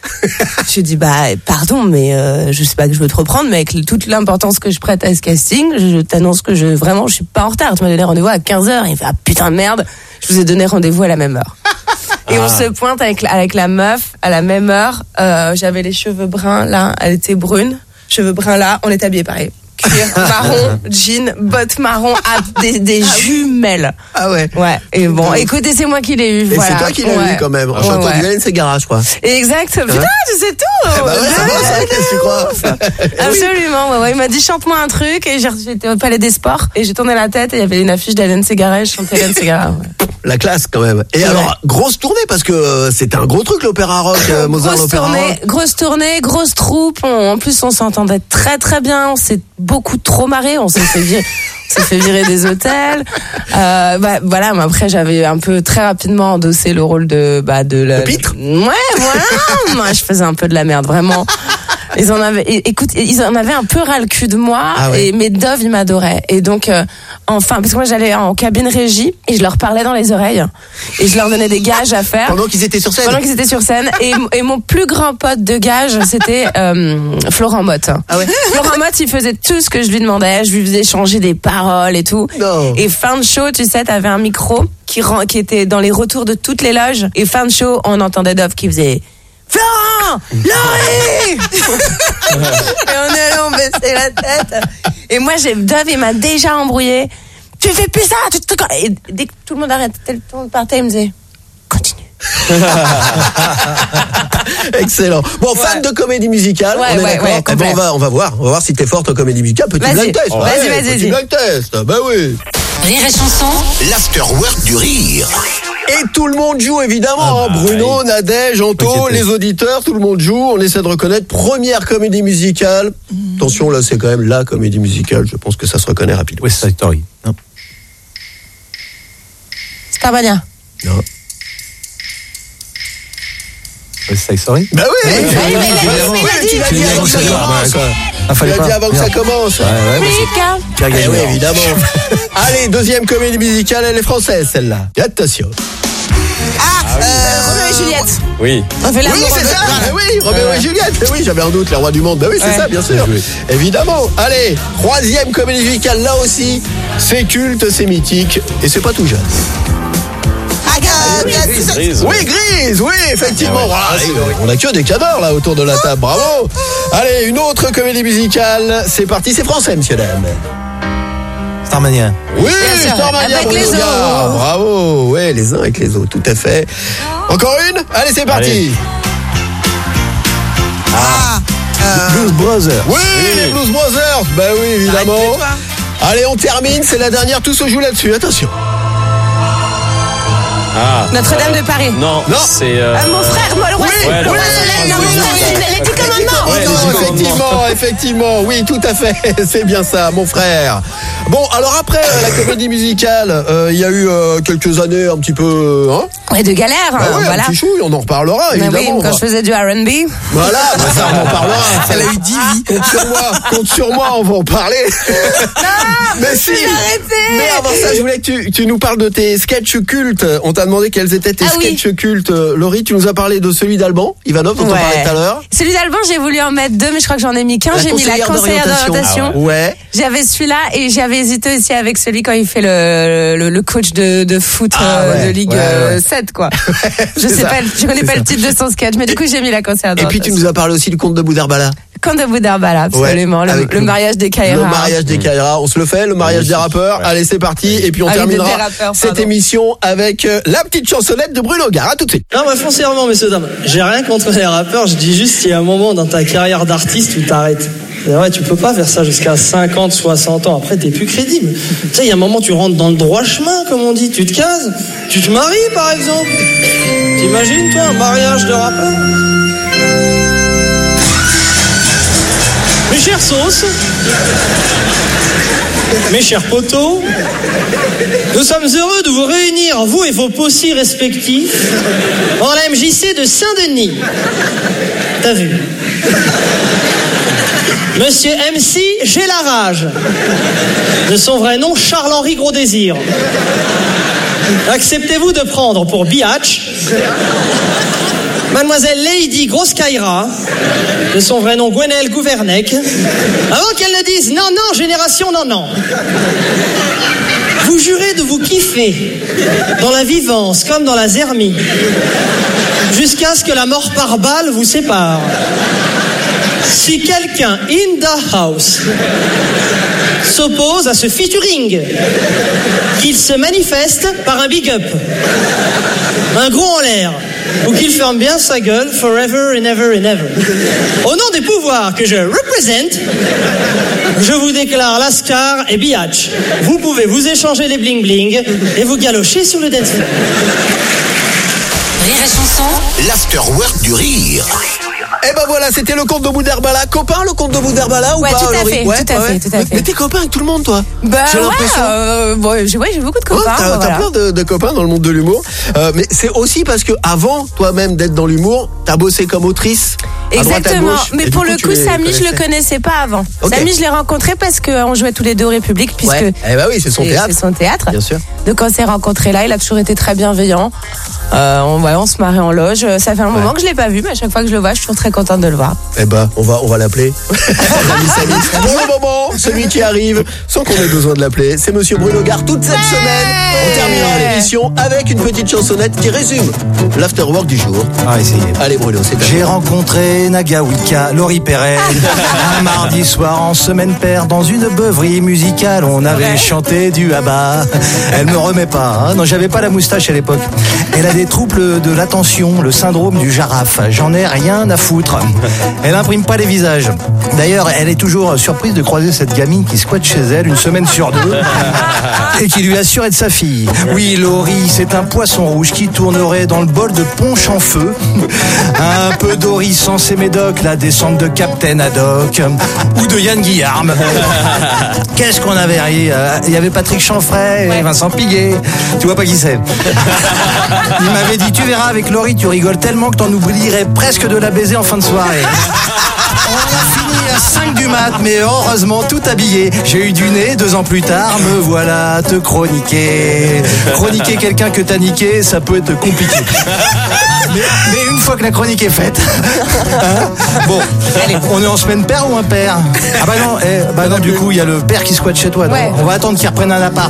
[SPEAKER 5] Je dis, pardon, mais je sais pas que je veux te reprendre, mais avec toute l'importance que je prête à ce casting, je t'annonce que je suis pas en retard. Tu m'as donné rendez-vous à 15h. Il fait, putain de merde, je vous ai donné rendez-vous à la même heure. Et on se pointe avec la meuf à la même heure. J'avais les cheveux bruns là, elle était brune. Cheveux bruns là, on est habillés pareil. Cuir marron, jean, bottes marron, des jumelles.
[SPEAKER 4] Ah ouais.
[SPEAKER 5] Ouais. Et bon, écoutez, c'est moi qui l'ai eu.
[SPEAKER 4] Et c'est toi qui l'as eu quand même. En chantant du Hélène Ségara, je crois.
[SPEAKER 5] Exact. Putain, tu sais tout.
[SPEAKER 4] Qu'est-ce que tu crois?
[SPEAKER 5] Absolument. Ouais. Il m'a dit, chante-moi un truc. Et j'étais au Palais des Sports. Et j'ai tourné la tête et il y avait une affiche d'Hélène Ségara. Et je chantais Hélène Ségara. Ouais.
[SPEAKER 4] La classe quand même. Et alors, grosse tournée parce que c'était un gros truc l'opéra rock, Mozart l'opéra rock.
[SPEAKER 5] Grosse tournée, grosse troupe. En plus, on s'entendait très très bien. On s'est beaucoup trop marré. On s'est fait virer des hôtels. Voilà, mais après j'avais un peu très rapidement endossé le rôle de
[SPEAKER 4] pitre.
[SPEAKER 5] Ouais, voilà. Moi, je faisais un peu de la merde, vraiment. Ils en avaient un peu ras le cul de moi, mais Dove, il m'adorait. Et donc, enfin, parce que moi, j'allais en cabine régie et je leur parlais dans les oreilles et je leur donnais des gages à faire.
[SPEAKER 4] Pendant qu'ils étaient sur scène. Et mon plus grand pote de gage, c'était Florent Motte. Ah ouais.
[SPEAKER 5] Florent Motte, il faisait tout ce que je lui demandais. Je lui faisais changer des paroles et tout.
[SPEAKER 4] Non.
[SPEAKER 5] Et fin de show, tu sais, t'avais un micro qui était dans les retours de toutes les loges. Et fin de show, on entendait Dove qui faisait... Florent! Laurie! Et on baissait la tête. Et moi, Dove, il m'a déjà embrouillé. Tu fais plus ça! Et dès que tout le monde arrêtait, tout le monde partait, il me disait, continue.
[SPEAKER 4] Excellent. Bon, fan de comédie musicale, on est d'accord. On va voir si t'es forte en comédie musicale. Petit blind test.
[SPEAKER 5] Vas-y.
[SPEAKER 4] Petit blind test. Bah oui.
[SPEAKER 2] Rire et chanson.
[SPEAKER 3] L'afterwork du rire.
[SPEAKER 4] Et tout le monde joue évidemment, Bruno, Nadège, Anto, les auditeurs, tout le monde joue. On essaie de reconnaître première comédie musicale. Attention, là c'est quand même la comédie musicale. Je pense que ça se reconnaît rapidement.
[SPEAKER 6] West Side Story. Non.
[SPEAKER 5] Starmania.
[SPEAKER 4] Non.
[SPEAKER 6] West Side Story.
[SPEAKER 4] Bah oui.
[SPEAKER 5] Tu l'as dit
[SPEAKER 4] avant que ça commence. Tu l'as dit avant que ça commence. Oui, évidemment. Allez, deuxième comédie musicale, elle est française celle-là. Attention.
[SPEAKER 5] Roméo et Juliette.
[SPEAKER 1] Oui.
[SPEAKER 4] Oui, c'est ça. Oui, Roméo et Juliette. Oui, j'avais un doute, les rois du monde. Bah oui, c'est ça, bien sûr. Évidemment. Allez, troisième comédie musicale, là aussi, c'est culte, c'est mythique, et c'est pas tout jeune.
[SPEAKER 1] Grise.
[SPEAKER 4] Oui, Grise, oui, effectivement. On a que des cadors là autour de la table, bravo. Allez, une autre comédie musicale, c'est parti, c'est français, monsieur dame.
[SPEAKER 6] Starmania.
[SPEAKER 4] Oui, Starmania,
[SPEAKER 5] avec les
[SPEAKER 4] autres. Bravo, ouais, les uns avec les autres, tout à fait. Encore une. Allez, c'est parti.
[SPEAKER 6] Blues Brothers.
[SPEAKER 4] Oui, les Blues Brothers. Bah oui, évidemment. Allez, on termine, c'est la dernière, tout se joue là-dessus, attention.
[SPEAKER 5] Notre-Dame de Paris.
[SPEAKER 1] Non, c'est...
[SPEAKER 5] mon frère, moi, le roi Soleil. Non, mon frère, c'est les 10 commandements.
[SPEAKER 4] Effectivement, oui, tout à fait, c'est bien ça, mon frère. Bon, alors après la comédie musicale, il y a eu quelques années un petit peu...
[SPEAKER 5] Ouais, de galère,
[SPEAKER 4] voilà. Un petit chouille, on en reparlera, évidemment.
[SPEAKER 5] Oui, quand je faisais du R&B.
[SPEAKER 4] Voilà, ça, on en parlera. Elle a eu 10 vies. Compte sur moi, on va en parler. Mais si. Mais avant ça, je voulais que tu nous parles de tes sketchs cultes. On t'a demandé quels étaient tes sketchs cultes. Laurie, tu nous as parlé de celui d'Alban, Ivanov, dont on parlait tout à l'heure.
[SPEAKER 5] Celui d'Alban, j'ai voulu en mettre 2, mais je crois que j'en ai mis qu'un. J'ai mis la conseillère d'orientation.
[SPEAKER 4] Ouais.
[SPEAKER 5] J'avais celui-là et j'avais hésité aussi avec celui quand il fait le coach de foot de Ligue 7, quoi. Je connais pas le titre de son sketch, mais du coup, j'ai mis la conseillère d'orientation.
[SPEAKER 4] Et puis, tu nous as parlé aussi du conte de Boudarbala.
[SPEAKER 5] Conte de Boudarbala, absolument.
[SPEAKER 4] Ouais,
[SPEAKER 5] le mariage des Kaira.
[SPEAKER 4] Le mariage des Kaira. On se le fait, le mariage des rappeurs. Allez, c'est parti. Et puis, on terminera cette émission avec la petite chansonnette de Bruno Gare. À tout de suite.
[SPEAKER 20] Non, mais foncièrement, messieurs, dames, j'ai rien contre les rappeurs. Je dis juste qu'il y a un moment dans ta carrière d'artiste où t'arrêtes. C'est vrai, tu peux pas faire ça jusqu'à 50, 60 ans. Après, t'es plus crédible. Tu sais, il y a un moment, tu rentres dans le droit chemin, comme on dit. Tu te cases. Tu te maries, par exemple. T'imagines, toi, un mariage de rappeur? Mes chères sauces, mes chers potos, nous sommes heureux de vous réunir, vous et vos possis respectifs, dans la MJC de Saint-Denis. T'as vu? Monsieur MC, j'ai la rage. De son vrai nom, Charles-Henri Gros-Désir. Acceptez-vous de prendre pour biatch Mademoiselle Lady Grosse Kaira, de son vrai nom Gwenelle Gouvernec, avant qu'elle ne dise non, non, génération non, non. Vous jurez de vous kiffer dans la vivance comme dans la zermie, jusqu'à ce que la mort par balle vous sépare. Si quelqu'un in the house s'oppose à ce featuring, qu'il se manifeste par un big up, un gros en l'air, ou qu'il ferme bien sa gueule forever and ever and ever. Au nom des pouvoirs que je représente, je vous déclare Lascar et Biatch. Vous pouvez vous échanger les bling bling et vous galocher sur le dance floor.
[SPEAKER 2] Rire et chanson,
[SPEAKER 3] l'afterwork du rire.
[SPEAKER 4] Et ben voilà, c'était le conte de Boudarbala. Copain, le conte de Boudarbala ou pas,
[SPEAKER 5] tout à
[SPEAKER 4] Laurie?
[SPEAKER 5] fait, tout à fait.
[SPEAKER 4] Mais t'es copain avec tout le monde, toi?
[SPEAKER 5] Bah
[SPEAKER 4] j'ai l'impression.
[SPEAKER 5] J'ai beaucoup de copains.
[SPEAKER 4] T'as plein de copains dans le monde de l'humour. Mais c'est aussi parce que avant toi-même d'être dans l'humour, t'as bossé comme autrice.
[SPEAKER 5] Exactement.
[SPEAKER 4] À gauche,
[SPEAKER 5] mais pour le coup, Samy, je le connaissais pas avant. Okay. Samy, je l'ai rencontré parce qu'on jouait tous les deux au République, puisque.
[SPEAKER 4] Eh bah oui, c'est son théâtre.
[SPEAKER 5] C'est son théâtre.
[SPEAKER 4] Bien sûr.
[SPEAKER 5] Donc on s'est rencontrés là, il a toujours été très bienveillant. On se marrait en loge. Ça fait un moment que je l'ai pas vu, mais à chaque fois que je le vois, je suis toujours très contente de le voir.
[SPEAKER 4] Eh ben, on va l'appeler. Pour le moment, celui qui arrive, sans qu'on ait besoin de l'appeler, c'est Monsieur Bruno Gare. Toute cette semaine, on terminera l'émission avec une petite chansonnette qui résume l'afterwork du jour.
[SPEAKER 6] Essayez.
[SPEAKER 4] Allez Bruno, c'est à
[SPEAKER 6] J'ai rencontré Naga Wicca, Laurie Perret, un mardi soir en semaine paire dans une beuverie musicale. On avait chanté du Abba. Elle me remet pas. Non, j'avais pas la moustache à l'époque. Elle a des troubles de l'attention, le syndrome du girafe. J'en ai rien à foutre. Elle imprime pas les visages. D'ailleurs, elle est toujours surprise de croiser cette gamine qui squatte chez elle une semaine sur 2 et qui lui assure être sa fille. Oui, Laurie, c'est un poisson rouge qui tournerait dans le bol de punch en feu. Un peu d'Orissance et Médoc, la descente de Captain Haddock ou de Yann Guillarme. Qu'est-ce qu'on avait ri. Il y avait Patrick Chanfray et Vincent Piguet. Tu vois pas qui c'est? Il m'avait dit, tu verras avec Laurie, tu rigoles tellement que t'en oublierais presque de la baiser en fin de soirée. On a fini à 5 du mat, mais heureusement tout habillé. J'ai eu du nez, 2 ans plus tard, me voilà te chroniquer. Chroniquer quelqu'un que t'as niqué, ça peut être compliqué. Mais une fois que la chronique est faite, hein, bon, allez, on est en semaine père ou impair? Ah bah non, du coup il y a le père qui squatte chez toi. Ouais. On va attendre qu'il reprenne un appart.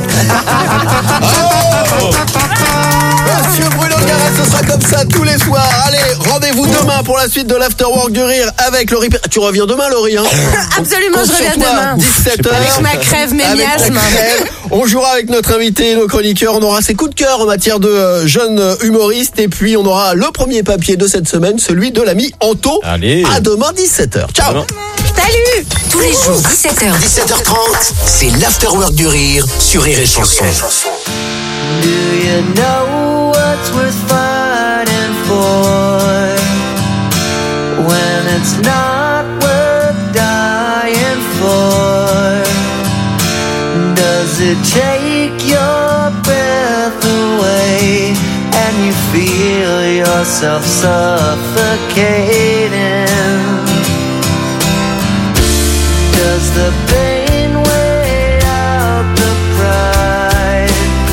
[SPEAKER 4] Monsieur Bruno Garat, ce sera comme ça tous les soirs. Allez, rendez-vous demain pour la suite de l'Afterwork du Rire avec Laurie. Tu reviens demain, Laurie, hein?
[SPEAKER 5] Absolument, je reviens demain.
[SPEAKER 4] 17h.
[SPEAKER 5] Avec ma crève, mes miasmes.
[SPEAKER 4] On jouera avec notre invité, nos chroniqueurs. On aura ses coups de cœur en matière de jeunes humoristes. Et puis, on aura le premier papier de cette semaine, celui de l'ami Anto.
[SPEAKER 1] Allez.
[SPEAKER 4] À demain, 17h. Ciao.
[SPEAKER 5] Salut.
[SPEAKER 2] Tous les jours, 17h.
[SPEAKER 3] 17h30, c'est l'Afterwork du Rire sur Rire et Chanson.
[SPEAKER 21] Do you know what's worth fighting for when it's not worth dying for? Does it take your breath away and you feel yourself suffocating? Does the pain weigh out the pride?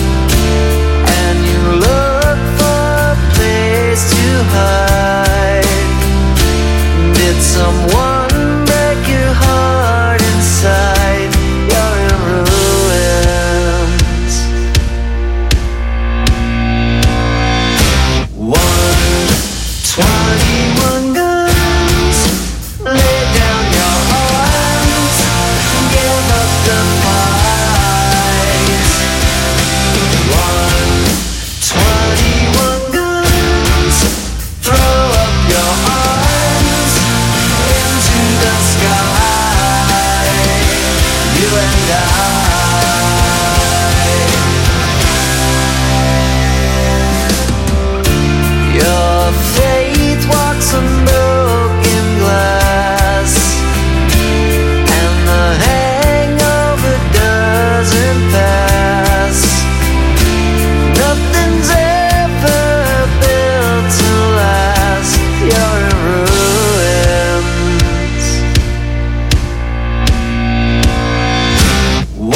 [SPEAKER 21] To hide. Did someone break your heart inside? You're in ruins. 121 guns. Lay down your arms. Give up the fight. 121 throw up your arms into the sky, you and I. Your faith walks on broken glass, and the hangover doesn't pass. Nothing's ever built to last. You're in ruins. 121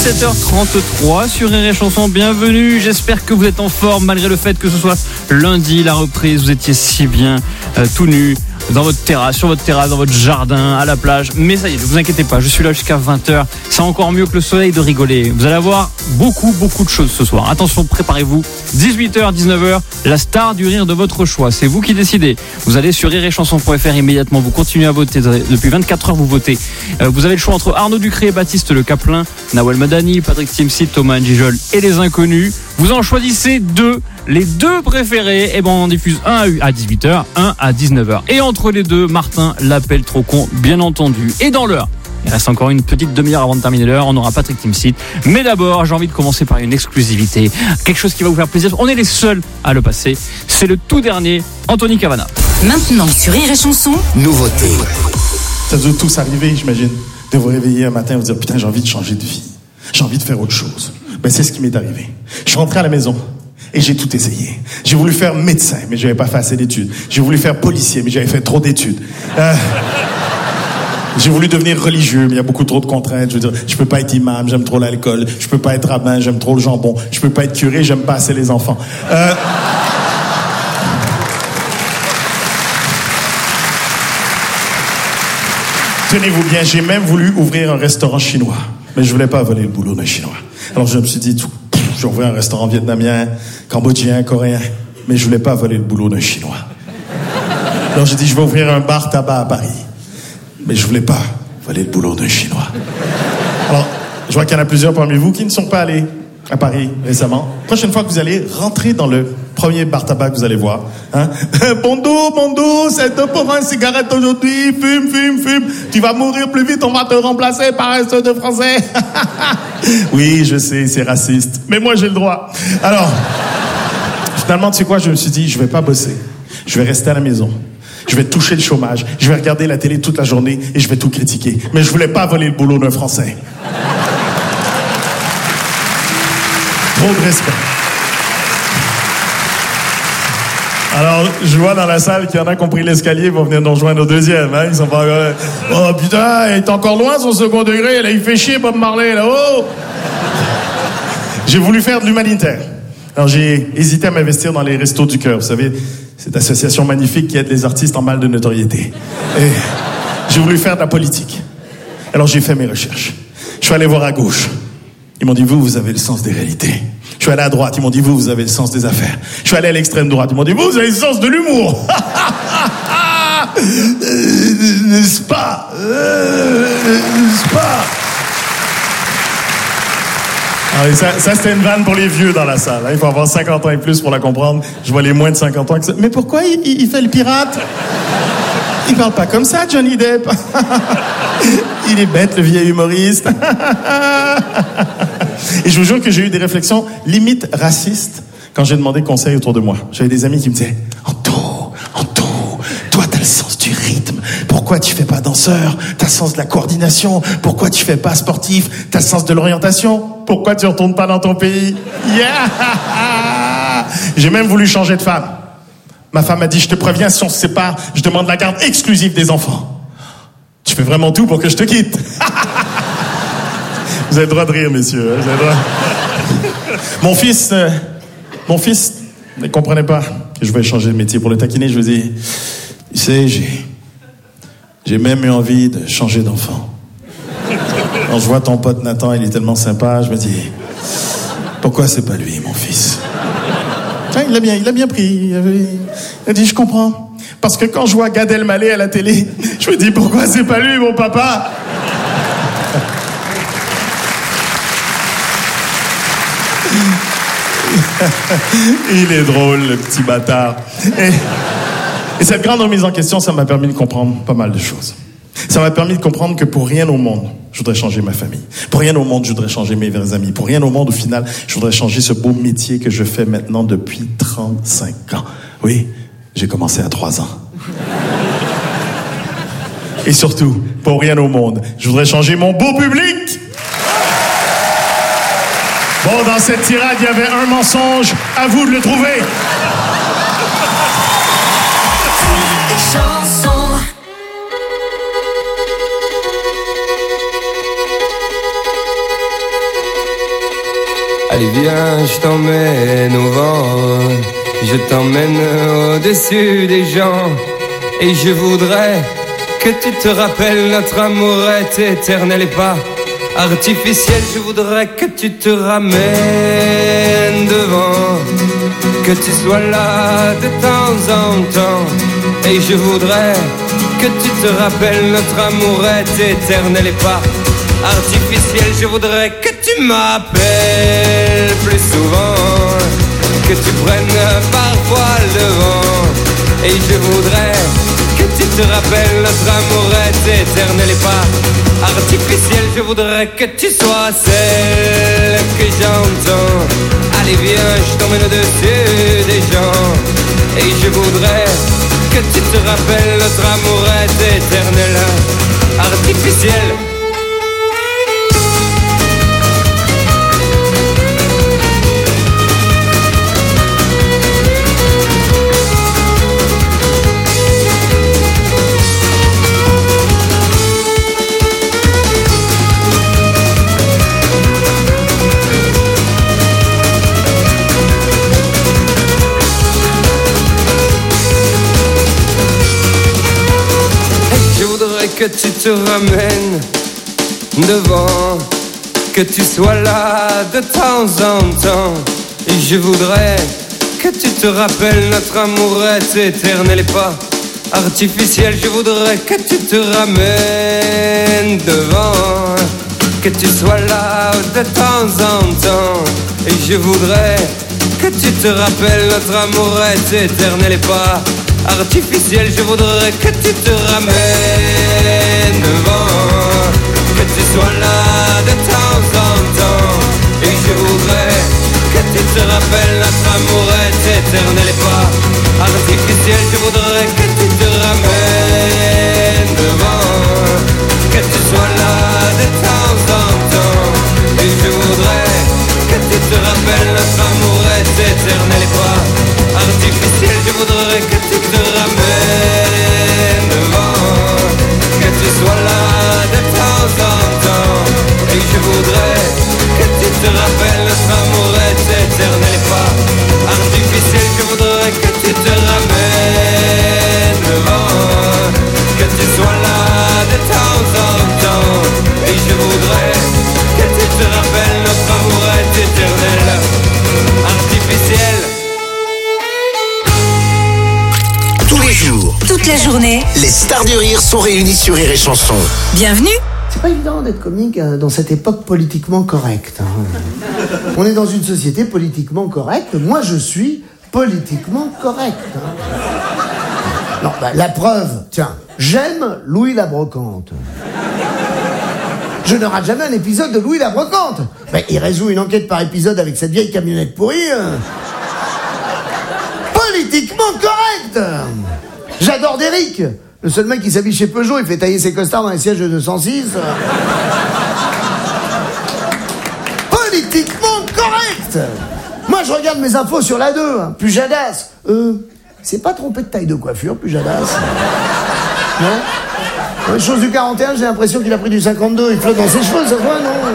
[SPEAKER 8] 17h33 sur Rire et Chanson. Bienvenue, j'espère que vous êtes en forme malgré le fait que ce soit lundi, la reprise. Vous étiez si bien tout nus dans votre terrasse, sur votre terrasse, dans votre jardin, à la plage. Mais ça y est, ne vous inquiétez pas, je suis là jusqu'à 20h. C'est encore mieux que le soleil de rigoler. Vous allez avoir beaucoup de choses ce soir. Attention, préparez-vous. 18h, 19h, la star du rire de votre choix. C'est vous qui décidez. Vous allez sur rireetchanson.fr immédiatement. Vous continuez à voter. Depuis 24 heures, vous votez. Vous avez le choix entre Arnaud Ducré, Baptiste Le Caplin, Nawel Madani, Patrick Timsit, Thomas Njijol et les inconnus. Vous en choisissez deux. Les deux préférés, et ben on en diffuse un à 18h, un à 19h. Et entre les deux, Martin l'appelle trop con, bien entendu. Et dans l'heure, il reste encore une petite demi-heure avant de terminer l'heure, on aura Patrick Timsit. Mais d'abord, j'ai envie de commencer par une exclusivité, quelque chose qui va vous faire plaisir. On est les seuls à le passer. C'est le tout dernier, Anthony Cavana.
[SPEAKER 2] Maintenant sur Rire et Chanson,
[SPEAKER 4] nouveauté.
[SPEAKER 22] Ça doit tous arriver, j'imagine, de vous réveiller un matin et vous dire putain, j'ai envie de changer de vie, j'ai envie de faire autre chose. Ben c'est ce qui m'est arrivé. Je suis rentré à la maison. Et j'ai tout essayé. J'ai voulu faire médecin, mais j'avais pas fait assez d'études. J'ai voulu faire policier, mais j'avais fait trop d'études. J'ai voulu devenir religieux, mais il y a beaucoup trop de contraintes. Je veux dire, je peux pas être imam, j'aime trop l'alcool. Je peux pas être rabbin, j'aime trop le jambon. Je peux pas être curé, j'aime pas assez les enfants. Tenez-vous bien, j'ai même voulu ouvrir un restaurant chinois. Mais je voulais pas voler le boulot d'un chinois. Alors je me suis dit, j'ai ouvert un restaurant vietnamien, cambodgien, coréen. Mais je voulais pas voler le boulot d'un chinois. Alors j'ai dit, je vais ouvrir un bar tabac à Paris. Mais je voulais pas voler le boulot d'un chinois. Alors, je vois qu'il y en a plusieurs parmi vous qui ne sont pas allés à Paris récemment. Prochaine fois que vous allez rentrer dans le premier bar tabac que vous allez voir, hein? Bonjour, c'est deux pour un cigarette aujourd'hui, fume. Tu vas mourir plus vite, on va te remplacer par un seul de français. Oui, je sais, c'est raciste, mais moi j'ai le droit. Alors, finalement, tu sais quoi, je me suis dit, je vais pas bosser, je vais rester à la maison. Je vais toucher le chômage, je vais regarder la télé toute la journée et je vais tout critiquer. Mais je voulais pas voler le boulot d'un Français. Trop de respect. Alors, je vois dans la salle qu'il y en a qui ont pris l'escalier pour venir nous rejoindre au deuxième. Hein? Ils sont pas... Oh putain, il est encore loin son second degré. Là, il fait chier Bob Marley, là. Oh. J'ai voulu faire de l'humanitaire. Alors, j'ai hésité à m'investir dans les Restos du Cœur. Vous savez, cette association magnifique qui aide les artistes en mal de notoriété. Et j'ai voulu faire de la politique. Alors, j'ai fait mes recherches. Je suis allé voir à gauche. Ils m'ont dit, vous avez le sens des réalités. Je suis allé à droite, ils m'ont dit, vous avez le sens des affaires. Je suis allé à l'extrême droite, ils m'ont dit, vous avez le sens de l'humour. N'est-ce pas? N'est-ce pas? Alors, ça c'était une vanne pour les vieux dans la salle. Il faut avoir 50 ans et plus pour la comprendre. Je vois les moins de 50 ans. Mais pourquoi il fait le pirate? Il parle pas comme ça, Johnny Depp. Il est bête, le vieil humoriste. Et je vous jure que j'ai eu des réflexions limite racistes quand j'ai demandé conseil autour de moi. J'avais des amis qui me disaient, Anto, toi t'as le sens du rythme. Pourquoi tu fais pas danseur? T'as le sens de la coordination. Pourquoi tu fais pas sportif? T'as le sens de l'orientation. Pourquoi tu retournes pas dans ton pays? Yeah! J'ai même voulu changer de femme. Ma femme m'a dit, je te préviens, si on se sépare, je demande la garde exclusive des enfants. Tu fais vraiment tout pour que je te quitte. Vous avez le droit de rire, messieurs. Vous avez le droit. Mon fils ne comprenait pas que je voulais changer de métier. Pour le taquiner, je lui ai dit, tu sais, j'ai même eu envie de changer d'enfant. Quand je vois ton pote Nathan, il est tellement sympa, je me dis, pourquoi c'est pas lui, mon fils? Il a bien pris. Il a dit, je comprends. Parce que quand je vois Gad Elmaleh à la télé, je me dis, pourquoi c'est pas lui, mon papa? Il est drôle, le petit bâtard. Et cette grande remise en question, ça m'a permis de comprendre pas mal de choses. Ça m'a permis de comprendre que pour rien au monde, je voudrais changer ma famille. Pour rien au monde, je voudrais changer mes vrais amis. Pour rien au monde, au final, je voudrais changer ce beau métier que je fais maintenant depuis 35 ans. Oui, j'ai commencé à 3 ans. Et surtout, pour rien au monde, je voudrais changer mon beau public. Bon, dans cette tirade, il y avait un mensonge. À vous de le trouver.
[SPEAKER 21] Allez viens, je t'emmène au vent, je t'emmène au-dessus des gens. Et je voudrais que tu te rappelles, notre amour est éternel et pas artificiel. Je voudrais que tu te ramènes devant, que tu sois là de temps en temps. Et je voudrais que tu te rappelles, notre amour est éternel et pas artificiel. Je voudrais que tu m'appelles plus souvent, que tu prennes parfois le vent. Et je voudrais que tu te rappelles, notre amour est éternel et pas artificiel. Je voudrais que tu sois celle que j'entends. Allez viens, je t'emmène au-dessus des gens. Et je voudrais que tu te rappelles, notre amour est éternel, artificiel. Que tu te ramènes devant, que tu sois là de temps en temps. Et je voudrais que tu te rappelles, notre amour est éternel et pas artificiel. Je voudrais que tu te ramènes devant, que tu sois là de temps en temps. Et je voudrais que tu te rappelles, notre amour est éternel et pas artificiel. Je voudrais que tu te ramènes devant, que tu sois là de temps en temps. Et je voudrais que tu te rappelles, notre amour est éternel et pas artificiel. Je voudrais que tu te ramènes devant, que tu sois là de temps en temps. Et je voudrais que tu te rappelles, notre amour est éternel et pas artificiel. Je voudrais que tu te ramènes devant, que tu sois là de temps en temps. Et je voudrais que tu te rappelles, notre amour est éternel et pas artificiel. Je voudrais que tu te ramènes devant, que tu sois là de temps en temps. Et je voudrais que tu te rappelles, notre amour est éternel, artificiel.
[SPEAKER 3] Tous les jours,
[SPEAKER 2] toute la journée,
[SPEAKER 3] les stars du rire sont réunies sur Rire et Chanson.
[SPEAKER 2] Bienvenue.
[SPEAKER 4] C'est pas évident d'être comique dans cette époque politiquement correcte. On est dans une société politiquement correcte. Moi, je suis politiquement correct. Non, la preuve, tiens, j'aime Louis la Brocante. Je ne rate jamais un épisode de Louis la Brocante. Il résout une enquête par épisode avec cette vieille camionnette pourrie. Politiquement correct. J'adore Derrick, le seul mec qui s'habille chez Peugeot, il fait tailler ses costards dans les sièges de 206. Politiquement correct. Moi je regarde mes infos sur la 2, Pujadas. C'est pas trompé de taille de coiffure, Pujadas. Non. Chose du 41, j'ai l'impression qu'il a pris du 52, il flotte dans ses cheveux, ça se voit, non?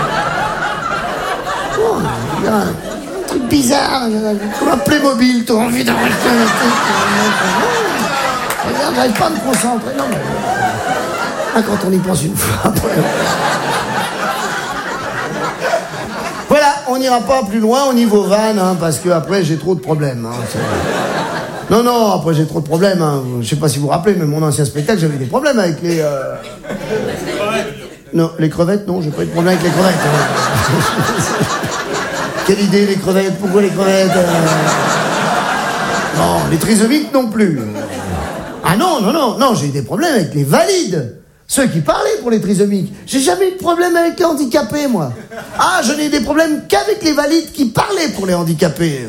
[SPEAKER 4] Oh, il y a un truc bizarre, comme un Playmobil, t'as envie d'en rester. Regarde, j'arrive pas à me concentrer, non mais... quand on y pense une fois, après... Voilà, on n'ira pas plus loin au niveau van, parce que après j'ai trop de problèmes. Non, après j'ai trop de problèmes. Je sais pas si vous vous rappelez, mais mon ancien spectacle, j'avais des problèmes avec les... Non, les crevettes, non, j'ai pas eu de problème avec les crevettes. Quelle idée, les crevettes? Pourquoi les crevettes? Non, les trisomiques non plus. Ah non, j'ai eu des problèmes avec les valides. Ceux qui parlaient pour les trisomiques. J'ai jamais eu de problème avec les handicapés, moi. Ah, je n'ai eu des problèmes qu'avec les valides qui parlaient pour les handicapés.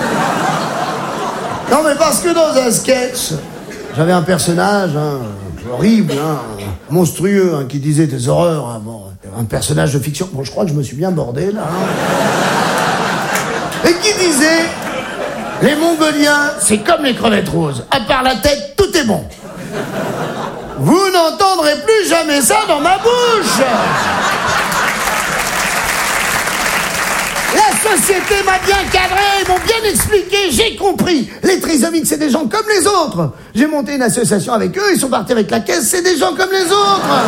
[SPEAKER 4] Non, mais parce que dans un sketch, j'avais un personnage horrible, monstrueux, qui disait des horreurs. Un personnage de fiction. Bon, je crois que je me suis bien bordé, là. Et qui disait... Les Mongoliens, c'est comme les crevettes roses. À part la tête, tout est bon. Vous n'entendrez plus jamais ça dans ma bouche. La
[SPEAKER 10] La société m'a bien cadré, ils m'ont bien expliqué, j'ai compris. Les trisomiques, c'est des gens comme les autres. J'ai monté une association avec eux, ils sont partis avec la caisse, c'est des gens comme les autres.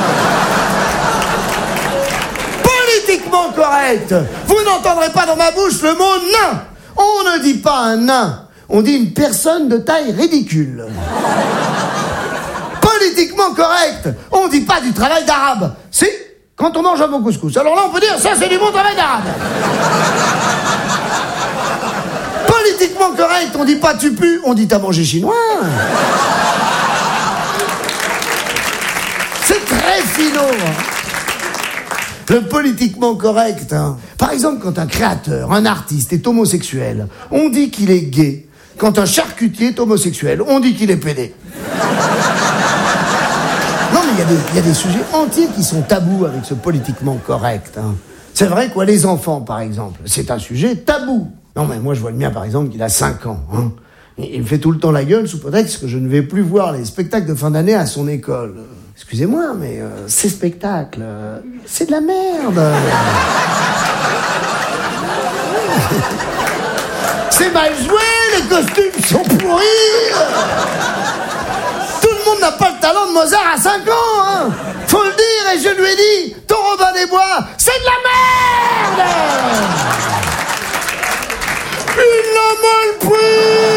[SPEAKER 10] Politiquement correct. Vous n'entendrez pas dans ma bouche le mot nain. On ne dit pas un nain, on dit une personne de taille ridicule. Politiquement correct, on dit pas du travail d'arabe. Si, quand on mange un bon couscous. Alors là, on peut dire, ça c'est du bon travail d'arabe. Politiquement correct, on dit pas tu pues, on dit t'as mangé chinois. C'est très finot. Le politiquement correct, hein. Par exemple, quand un créateur, un artiste est homosexuel, on dit qu'il est gay. Quand un charcutier est homosexuel, on dit qu'il est pédé. Non, mais il y a des sujets entiers qui sont tabous avec ce politiquement correct, hein. C'est vrai, quoi, les enfants, par exemple, c'est un sujet tabou. Non, mais moi, je vois le mien, par exemple, qu'il a 5 ans, hein. Il me fait tout le temps la gueule sous prétexte que je ne vais plus voir les spectacles de fin d'année à son école. Excusez-moi, mais ces spectacles, c'est de la merde. C'est mal joué, les costumes sont pourris. Tout le monde n'a pas le talent de Mozart à 5 ans, hein. Faut le dire, et je lui ai dit, ton Robin des Bois, c'est de la merde. Il l'a mal pris.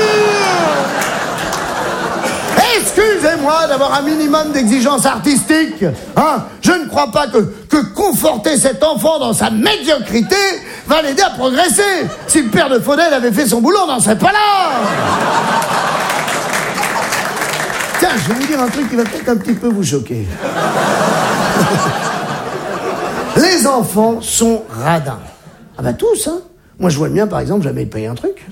[SPEAKER 10] Excusez-moi d'avoir un minimum d'exigence artistique, hein. Je ne crois pas que conforter cet enfant dans sa médiocrité va l'aider à progresser. Si le père de Faudel avait fait son boulot, on n'en serait pas là. Tiens, je vais vous dire un truc qui va peut-être un petit peu vous choquer. Les enfants sont radins. Ah bah tous, hein. Moi je vois le mien par exemple, jamais payer un truc.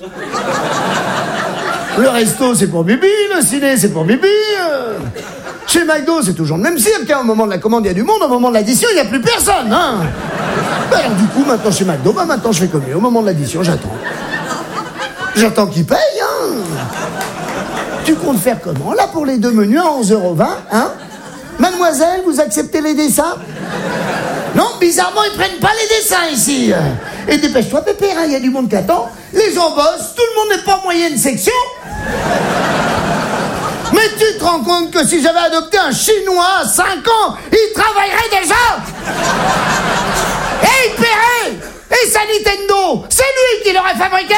[SPEAKER 10] Le resto, c'est pour Bibi, le ciné, c'est pour Bibi. Chez McDo, c'est toujours le même cirque. Au moment de la commande, il y a du monde. Au moment de l'addition, il n'y a plus personne. Hein. Alors du coup, maintenant chez McDo, maintenant je fais comme lui. Au moment de l'addition, j'attends. J'attends qu'il paye. Hein. Tu comptes faire comment? Là, pour les 2 menus à 11,20 €, hein. Mademoiselle, vous acceptez les dessins? Non, bizarrement, ils prennent pas les dessins ici. Et dépêche-toi, pépère, il y a du monde qui attend. Les gens bossent, tout le monde n'est pas en moyenne section. Mais tu te rends compte que si j'avais adopté un Chinois à 5 ans, il travaillerait déjà. Et il paierait. Et sa Nintendo, c'est lui qui l'aurait fabriqué.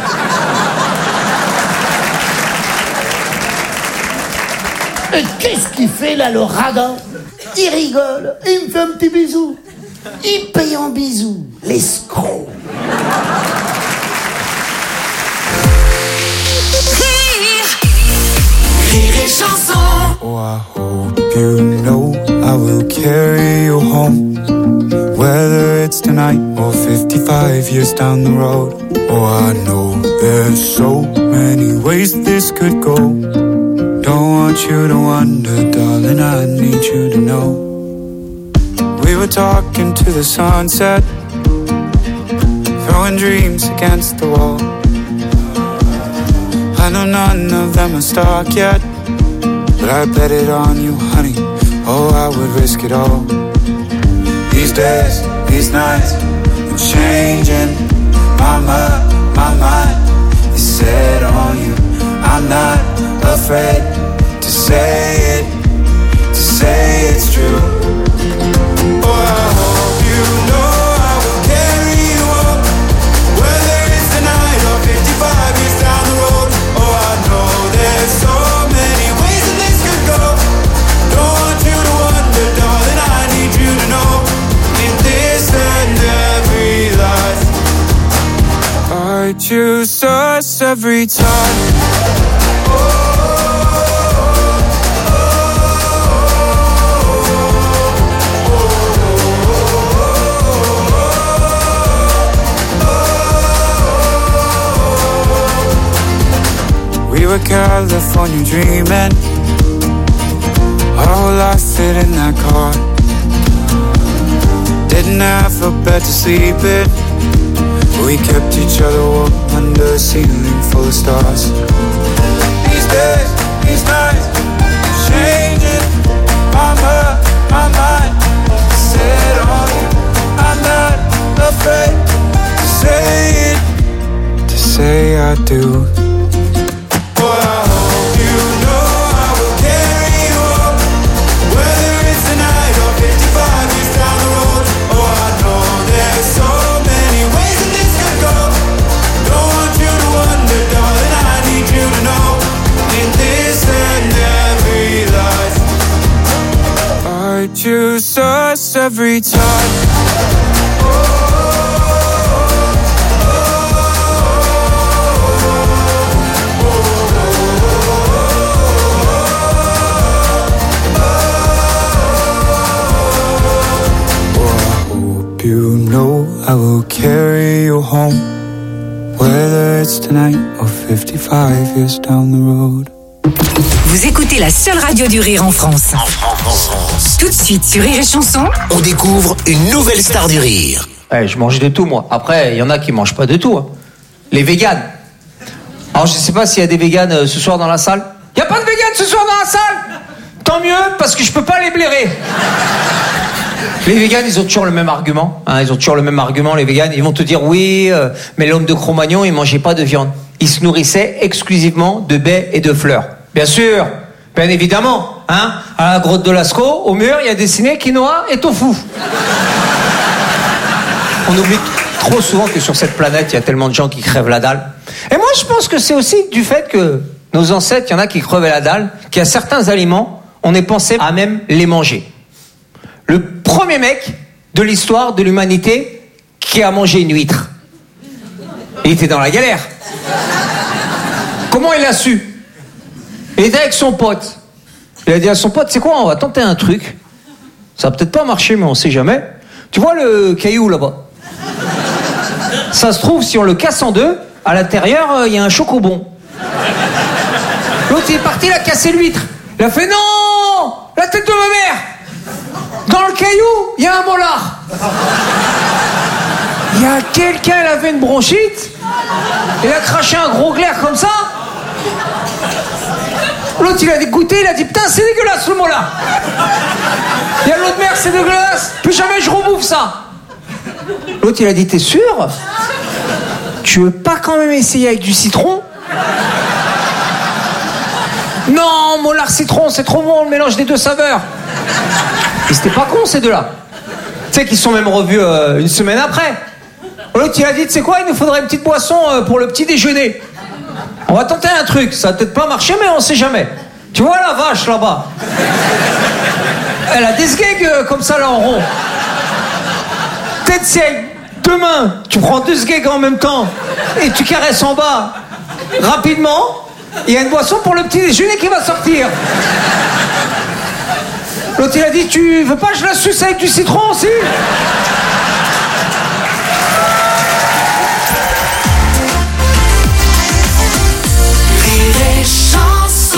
[SPEAKER 10] Et qu'est-ce qu'il fait là, le radin? Il rigole, il me fait un petit bisou. Il paye en bisous, l'escroc.
[SPEAKER 7] Rire et chanson.
[SPEAKER 11] Oh, I hope you know I will carry you home, whether it's tonight or 55 years down the road. Oh, I know there's so many ways this could go. Don't want you to wonder, darling, I need you to know. We were talking to the sunset, throwing dreams against the wall. I know none of them are stuck yet, but I bet it on you, honey. Oh, I would risk it all. These days, these nights, I'm changing my mind is set on you. I'm not afraid to say it's true. Oh, I hope you know I will carry you up, whether it's tonight or 55 years down the road. Oh, I know there's so many ways that this could go. Don't want you to wonder, darling, I need you to know. In this and every life, I choose us every time. We were California dreaming, our whole life fit in that car. Didn't have a bed to sleep in, but we kept each other warm under a ceiling full of stars. These days, these nights, changing my mind set on you. I'm not afraid to say every time. You know I will carry you home, whether it's tonight or 55 years down the road.
[SPEAKER 2] Vous écoutez la seule radio du rire en France.
[SPEAKER 3] En France.
[SPEAKER 2] Tout de suite sur Rire et Chanson,
[SPEAKER 3] On découvre une nouvelle star du rire.
[SPEAKER 9] Ouais, je mange de tout, moi. Après, il y en a qui mangent pas de tout. Hein. Les véganes. Alors, je sais pas s'il y a des véganes ce soir dans la salle. Il y a pas de véganes ce soir dans la salle. Tant mieux, parce que je peux pas les blairer. Les véganes, ils ont toujours le même argument. Hein, ils ont toujours le même argument, les véganes. Ils vont te dire, oui, mais l'homme de Cro-Magnon, il mangeait pas de viande. Il se nourrissait exclusivement de baies et de fleurs. Bien sûr, bien évidemment. Hein, à la grotte de Lascaux, au mur, il y a dessiné quinoa et tofu. On oublie trop souvent que sur cette planète, il y a tellement de gens qui crèvent la dalle. Et moi, je pense que c'est aussi du fait que nos ancêtres, il y en a qui crevaient la dalle, qu'il y a certains aliments, on est pensé à même les manger. Le premier mec de l'histoire de l'humanité qui a mangé une huître. Il était dans la galère. Comment il a su? Il était avec son pote. Il a dit à son pote, c'est quoi, on va tenter un truc. Ça va peut-être pas marcher, mais on sait jamais. Tu vois le caillou là-bas? Ça se trouve, si on le casse en deux, à l'intérieur, il y a un chocobon. L'autre, il est parti, il a cassé l'huître. Il a fait, non, la tête de ma mère. Dans le caillou, il y a un molar. Il y a quelqu'un, il avait une bronchite. Il a craché un gros glaire comme ça. L'autre, il a dégoûté, il a dit, putain, c'est dégueulasse le molar. Il y a l'autre mère, c'est dégueulasse. Plus jamais je rebouffe ça. L'autre, il a dit, t'es sûr? Tu veux pas quand même essayer avec du citron? Non, molar citron, c'est trop bon, le mélange des deux saveurs. Et c'était pas con, ces deux-là. Tu sais qu'ils se sont même revus une semaine après. L'autre, il a dit, tu sais quoi, il nous faudrait une petite boisson pour le petit déjeuner. On va tenter un truc, ça va peut-être pas marcher, mais on sait jamais. Tu vois la vache, là-bas? Elle a des sgegs comme ça, là, en rond. Peut-être si avec deux mains, tu prends deux sgegs en même temps, et tu caresses en bas, rapidement, il y a une boisson pour le petit déjeuner qui va sortir. L'autre, il a dit, tu veux pas que je la suce avec du citron aussi?
[SPEAKER 7] Rire et Chanson.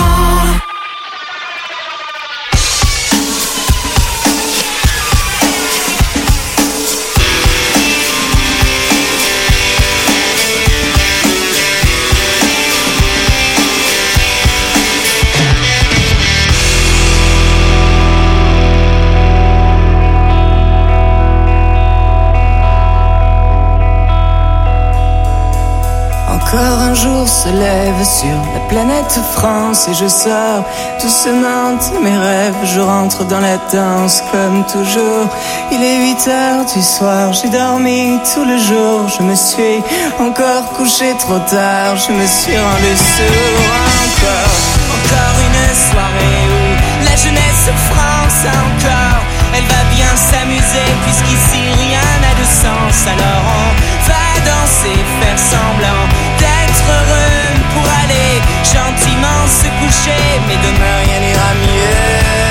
[SPEAKER 13] Encore un jour se lève sur la planète France et je sors doucement de mes rêves. Je rentre dans la danse comme toujours. Il est 8h du soir, j'ai dormi tout le jour. Je me suis encore couché trop tard, je me suis rendu sourd. Encore une soirée où la jeunesse France encore. Elle va bien s'amuser puisqu'ici rien n'a de sens. Alors on va danser, faire semblant d'être heureux pour aller gentiment se coucher. Mais demain rien n'ira mieux.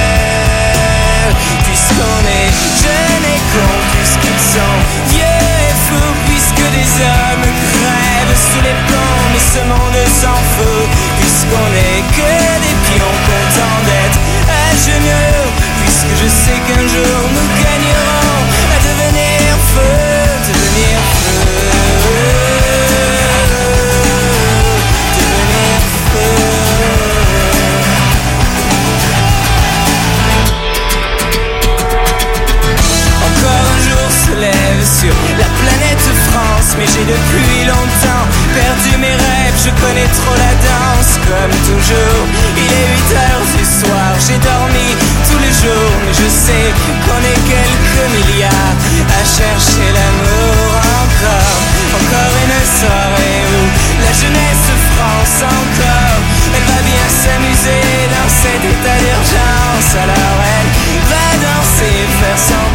[SPEAKER 13] Puisqu'on est jeunes et cons, puisqu'ils sont vieux et fous, puisque des hommes crèvent sous les plombs. Mais ce monde s'en fout, puisqu'on est que des pions contents d'être à genoux. Puisque je sais qu'un jour nous gagnerons à devenir feu, devenir feu, devenir feu. Encore un jour se lève sur la planète France, mais j'ai depuis longtemps perdu mes rêves, je connais trop la danse. Comme toujours, il est 8h du soir, j'ai dormi tous les jours, mais je sais qu'on est quelques milliards à chercher l'amour encore. Encore une soirée où la jeunesse France encore. Elle va bien s'amuser dans cet état d'urgence. Alors elle va danser, faire semblant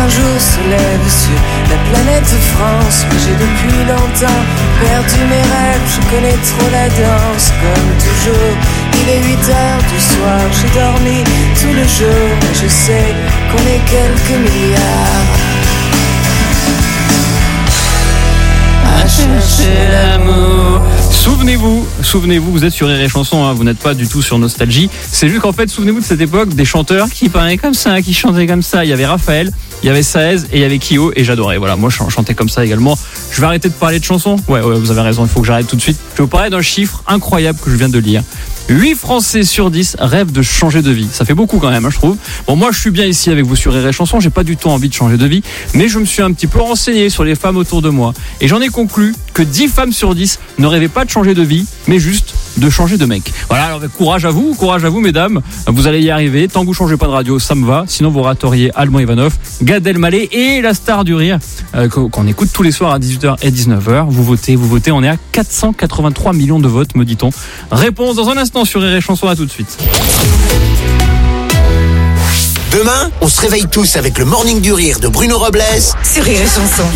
[SPEAKER 13] Un jour se lève sur la planète France, mais j'ai depuis longtemps perdu mes rêves. Je connais trop la danse, comme toujours. Il est 8h du soir, j'ai dormi tout le jour, et je sais qu'on est quelques milliards à chercher l'amour.
[SPEAKER 8] Souvenez-vous, vous êtes sur Rire et Chanson, hein, vous n'êtes pas du tout sur Nostalgie. C'est juste qu'en fait, souvenez-vous de cette époque, des chanteurs qui parlaient comme ça, qui chantaient comme ça. Il y avait Raphaël, il y avait Saez et il y avait Kyo, et j'adorais. Voilà, moi je chantais comme ça également. Je vais arrêter de parler de chansons. Ouais, vous avez raison, il faut que j'arrête tout de suite. Je vais vous parler d'un chiffre incroyable que je viens de lire. 8 Français sur 10 rêvent de changer de vie. Ça fait beaucoup quand même, hein, je trouve. Bon, moi je suis bien ici avec vous sur Rire et Chanson, j'ai pas du tout envie de changer de vie, mais je me suis un petit peu renseigné sur les femmes autour de moi, et j'en ai conclu que 10 femmes sur 10 ne rêvaient pas de changer de vie, mais juste de changer de mec. Voilà, alors courage à vous mesdames, vous allez y arriver. Tant que vous changez pas de radio, ça me va. Sinon vous rateriez Alban Ivanov, Gad Elmaleh et la star du rire qu'on écoute tous les soirs à 18h et 19h. Vous votez, on est à 483 millions de votes, me dit-on. Réponse dans un instant sur Rire et Chanson, à tout de suite.
[SPEAKER 3] Demain, on se réveille tous avec le Morning du Rire de Bruno Robles
[SPEAKER 2] sur Rire et Chanson.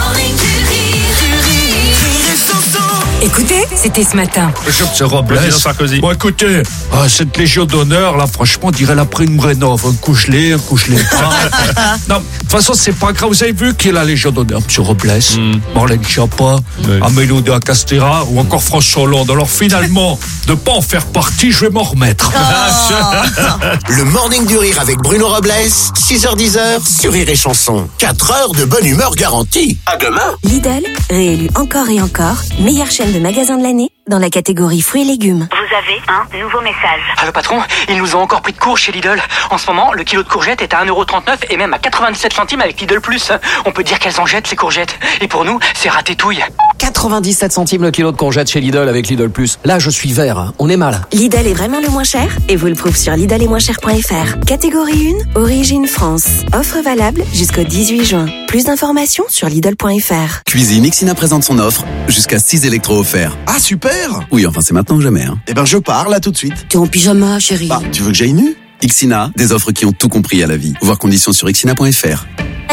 [SPEAKER 2] Écoutez, c'était ce matin.
[SPEAKER 12] Monsieur Robles. Bon, écoutez, cette Légion d'honneur, là, franchement, on dirait la prime Rénov'. Un couche-les pas. Non, de toute façon, c'est pas grave. Vous avez vu qui est la Légion d'honneur, monsieur Robles? Marlène Schiappa, Amélie de Castera ou encore François Hollande. Alors finalement, de pas en faire partie, je vais m'en remettre.
[SPEAKER 3] Le Morning du Rire avec Bruno Robles, 6h-10h sur Rire et Chanson. 4 heures de bonne humeur garantie. À demain.
[SPEAKER 16] Lidl, réélu encore et encore, meilleure chaîne de magasins de l'année dans la catégorie fruits et légumes.
[SPEAKER 23] Vous avez un nouveau message.
[SPEAKER 24] Allô patron, ils nous ont encore pris de court chez Lidl. En ce moment, le kilo de courgettes est à 1,39€ et même à 97 centimes avec Lidl Plus. On peut dire qu'elles en jettent ces courgettes. Et pour nous, c'est ratétouille.
[SPEAKER 25] 97 centimes le kilo de courgettes chez Lidl avec Lidl Plus. Là, je suis vert, on est mal.
[SPEAKER 16] Lidl est vraiment le moins cher et vous le prouve sur lidl-et-moins-cher.fr. Catégorie 1, origine France. Offre valable jusqu'au 18 juin. Plus d'informations sur lidl.fr.
[SPEAKER 14] Cuisine Ixina présente son offre, jusqu'à 6 électros offerts.
[SPEAKER 15] Ah, super!
[SPEAKER 14] Oui, enfin c'est maintenant ou jamais. Hein.
[SPEAKER 15] Eh ben je pars là tout de suite.
[SPEAKER 16] T'es en pyjama, chérie.
[SPEAKER 15] Bah, tu veux que j'aille nu?
[SPEAKER 14] Ixina, des offres qui ont tout compris à la vie. Voir conditions sur ixina.fr.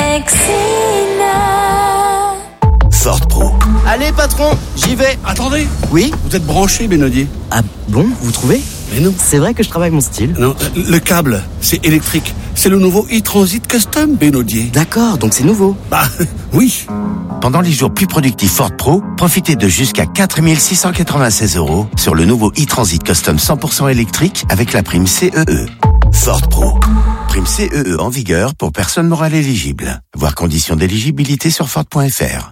[SPEAKER 3] Ford Pro.
[SPEAKER 6] Allez patron, j'y vais.
[SPEAKER 15] Attendez.
[SPEAKER 6] Oui?
[SPEAKER 15] Vous êtes branché, Benodier?
[SPEAKER 6] Ah bon, vous trouvez?
[SPEAKER 15] Mais non.
[SPEAKER 6] C'est vrai que je travaille mon style.
[SPEAKER 15] Non, le câble, c'est électrique. C'est le nouveau e-Transit Custom, Benodier.
[SPEAKER 6] D'accord, donc c'est nouveau.
[SPEAKER 15] Bah, oui.
[SPEAKER 26] Pendant les jours plus productifs Ford Pro, profitez de jusqu'à 4 696 € sur le nouveau e-Transit Custom 100% électrique avec la prime CEE.
[SPEAKER 3] Ford Pro.
[SPEAKER 26] Prime CEE en vigueur pour personnes morales éligibles. Voir conditions d'éligibilité sur Ford.fr.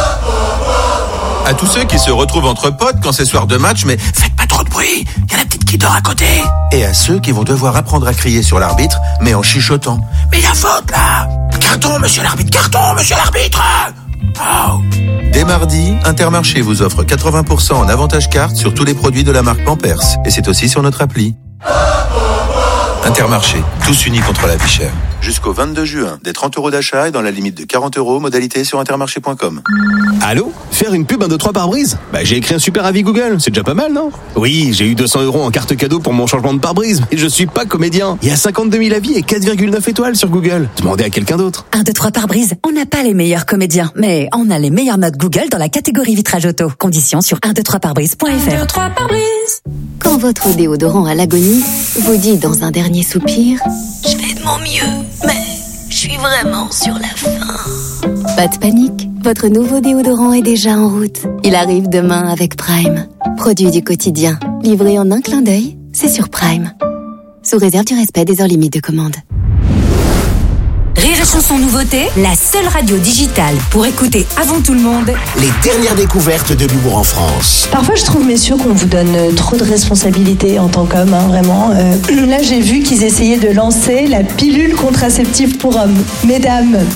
[SPEAKER 17] À tous ceux qui se retrouvent entre potes quand c'est soir de match, mais faites pas trop de bruit, il y a la petite qui dort à côté. Et à ceux qui vont devoir apprendre à crier sur l'arbitre, mais en chuchotant. Mais il y a faute là! Carton, monsieur l'arbitre, carton, monsieur l'arbitre! Oh. Dès mardi, Intermarché vous offre 80% en avantage carte sur tous les produits de la marque Pampers. Et c'est aussi sur notre appli. Intermarché, tous unis contre la vie chère. Jusqu'au 22 juin, des 30 € d'achat et dans la limite de 40 €, modalité sur intermarché.com.
[SPEAKER 27] Allô? Faire une pub 1, 2, 3 pare-brise? Bah, j'ai écrit un super avis Google, c'est déjà pas mal, non? Oui, j'ai eu 200 € en carte cadeau pour mon changement de pare-brise. Et je suis pas comédien. Il y a 52 000 avis et 4,9 étoiles sur Google. Demandez à quelqu'un d'autre.
[SPEAKER 28] 1, 2, 3 pare-brise. On n'a pas les meilleurs comédiens, mais on a les meilleures notes Google dans la catégorie vitrage auto. Conditions sur 123pare-brise.fr. 1, 2, 3 pare-brise.
[SPEAKER 16] Quand votre déodorant à l'agonie vous dit dans un dernier soupir, je fais de mon mieux, mais je suis vraiment sur la fin. Pas de panique, votre nouveau déodorant est déjà en route. Il arrive demain avec Prime. Produit du quotidien, livré en un clin d'œil, c'est sur Prime. Sous réserve du respect des heures limites de commande.
[SPEAKER 2] Rire et Chanson nouveauté, la seule radio digitale pour écouter avant tout le monde
[SPEAKER 3] les dernières découvertes de l'humour en France.
[SPEAKER 29] Parfois, je trouve, messieurs, qu'on vous donne trop de responsabilités en tant qu'homme, hein, vraiment. Là, j'ai vu qu'ils essayaient de lancer la pilule contraceptive pour hommes. Mesdames,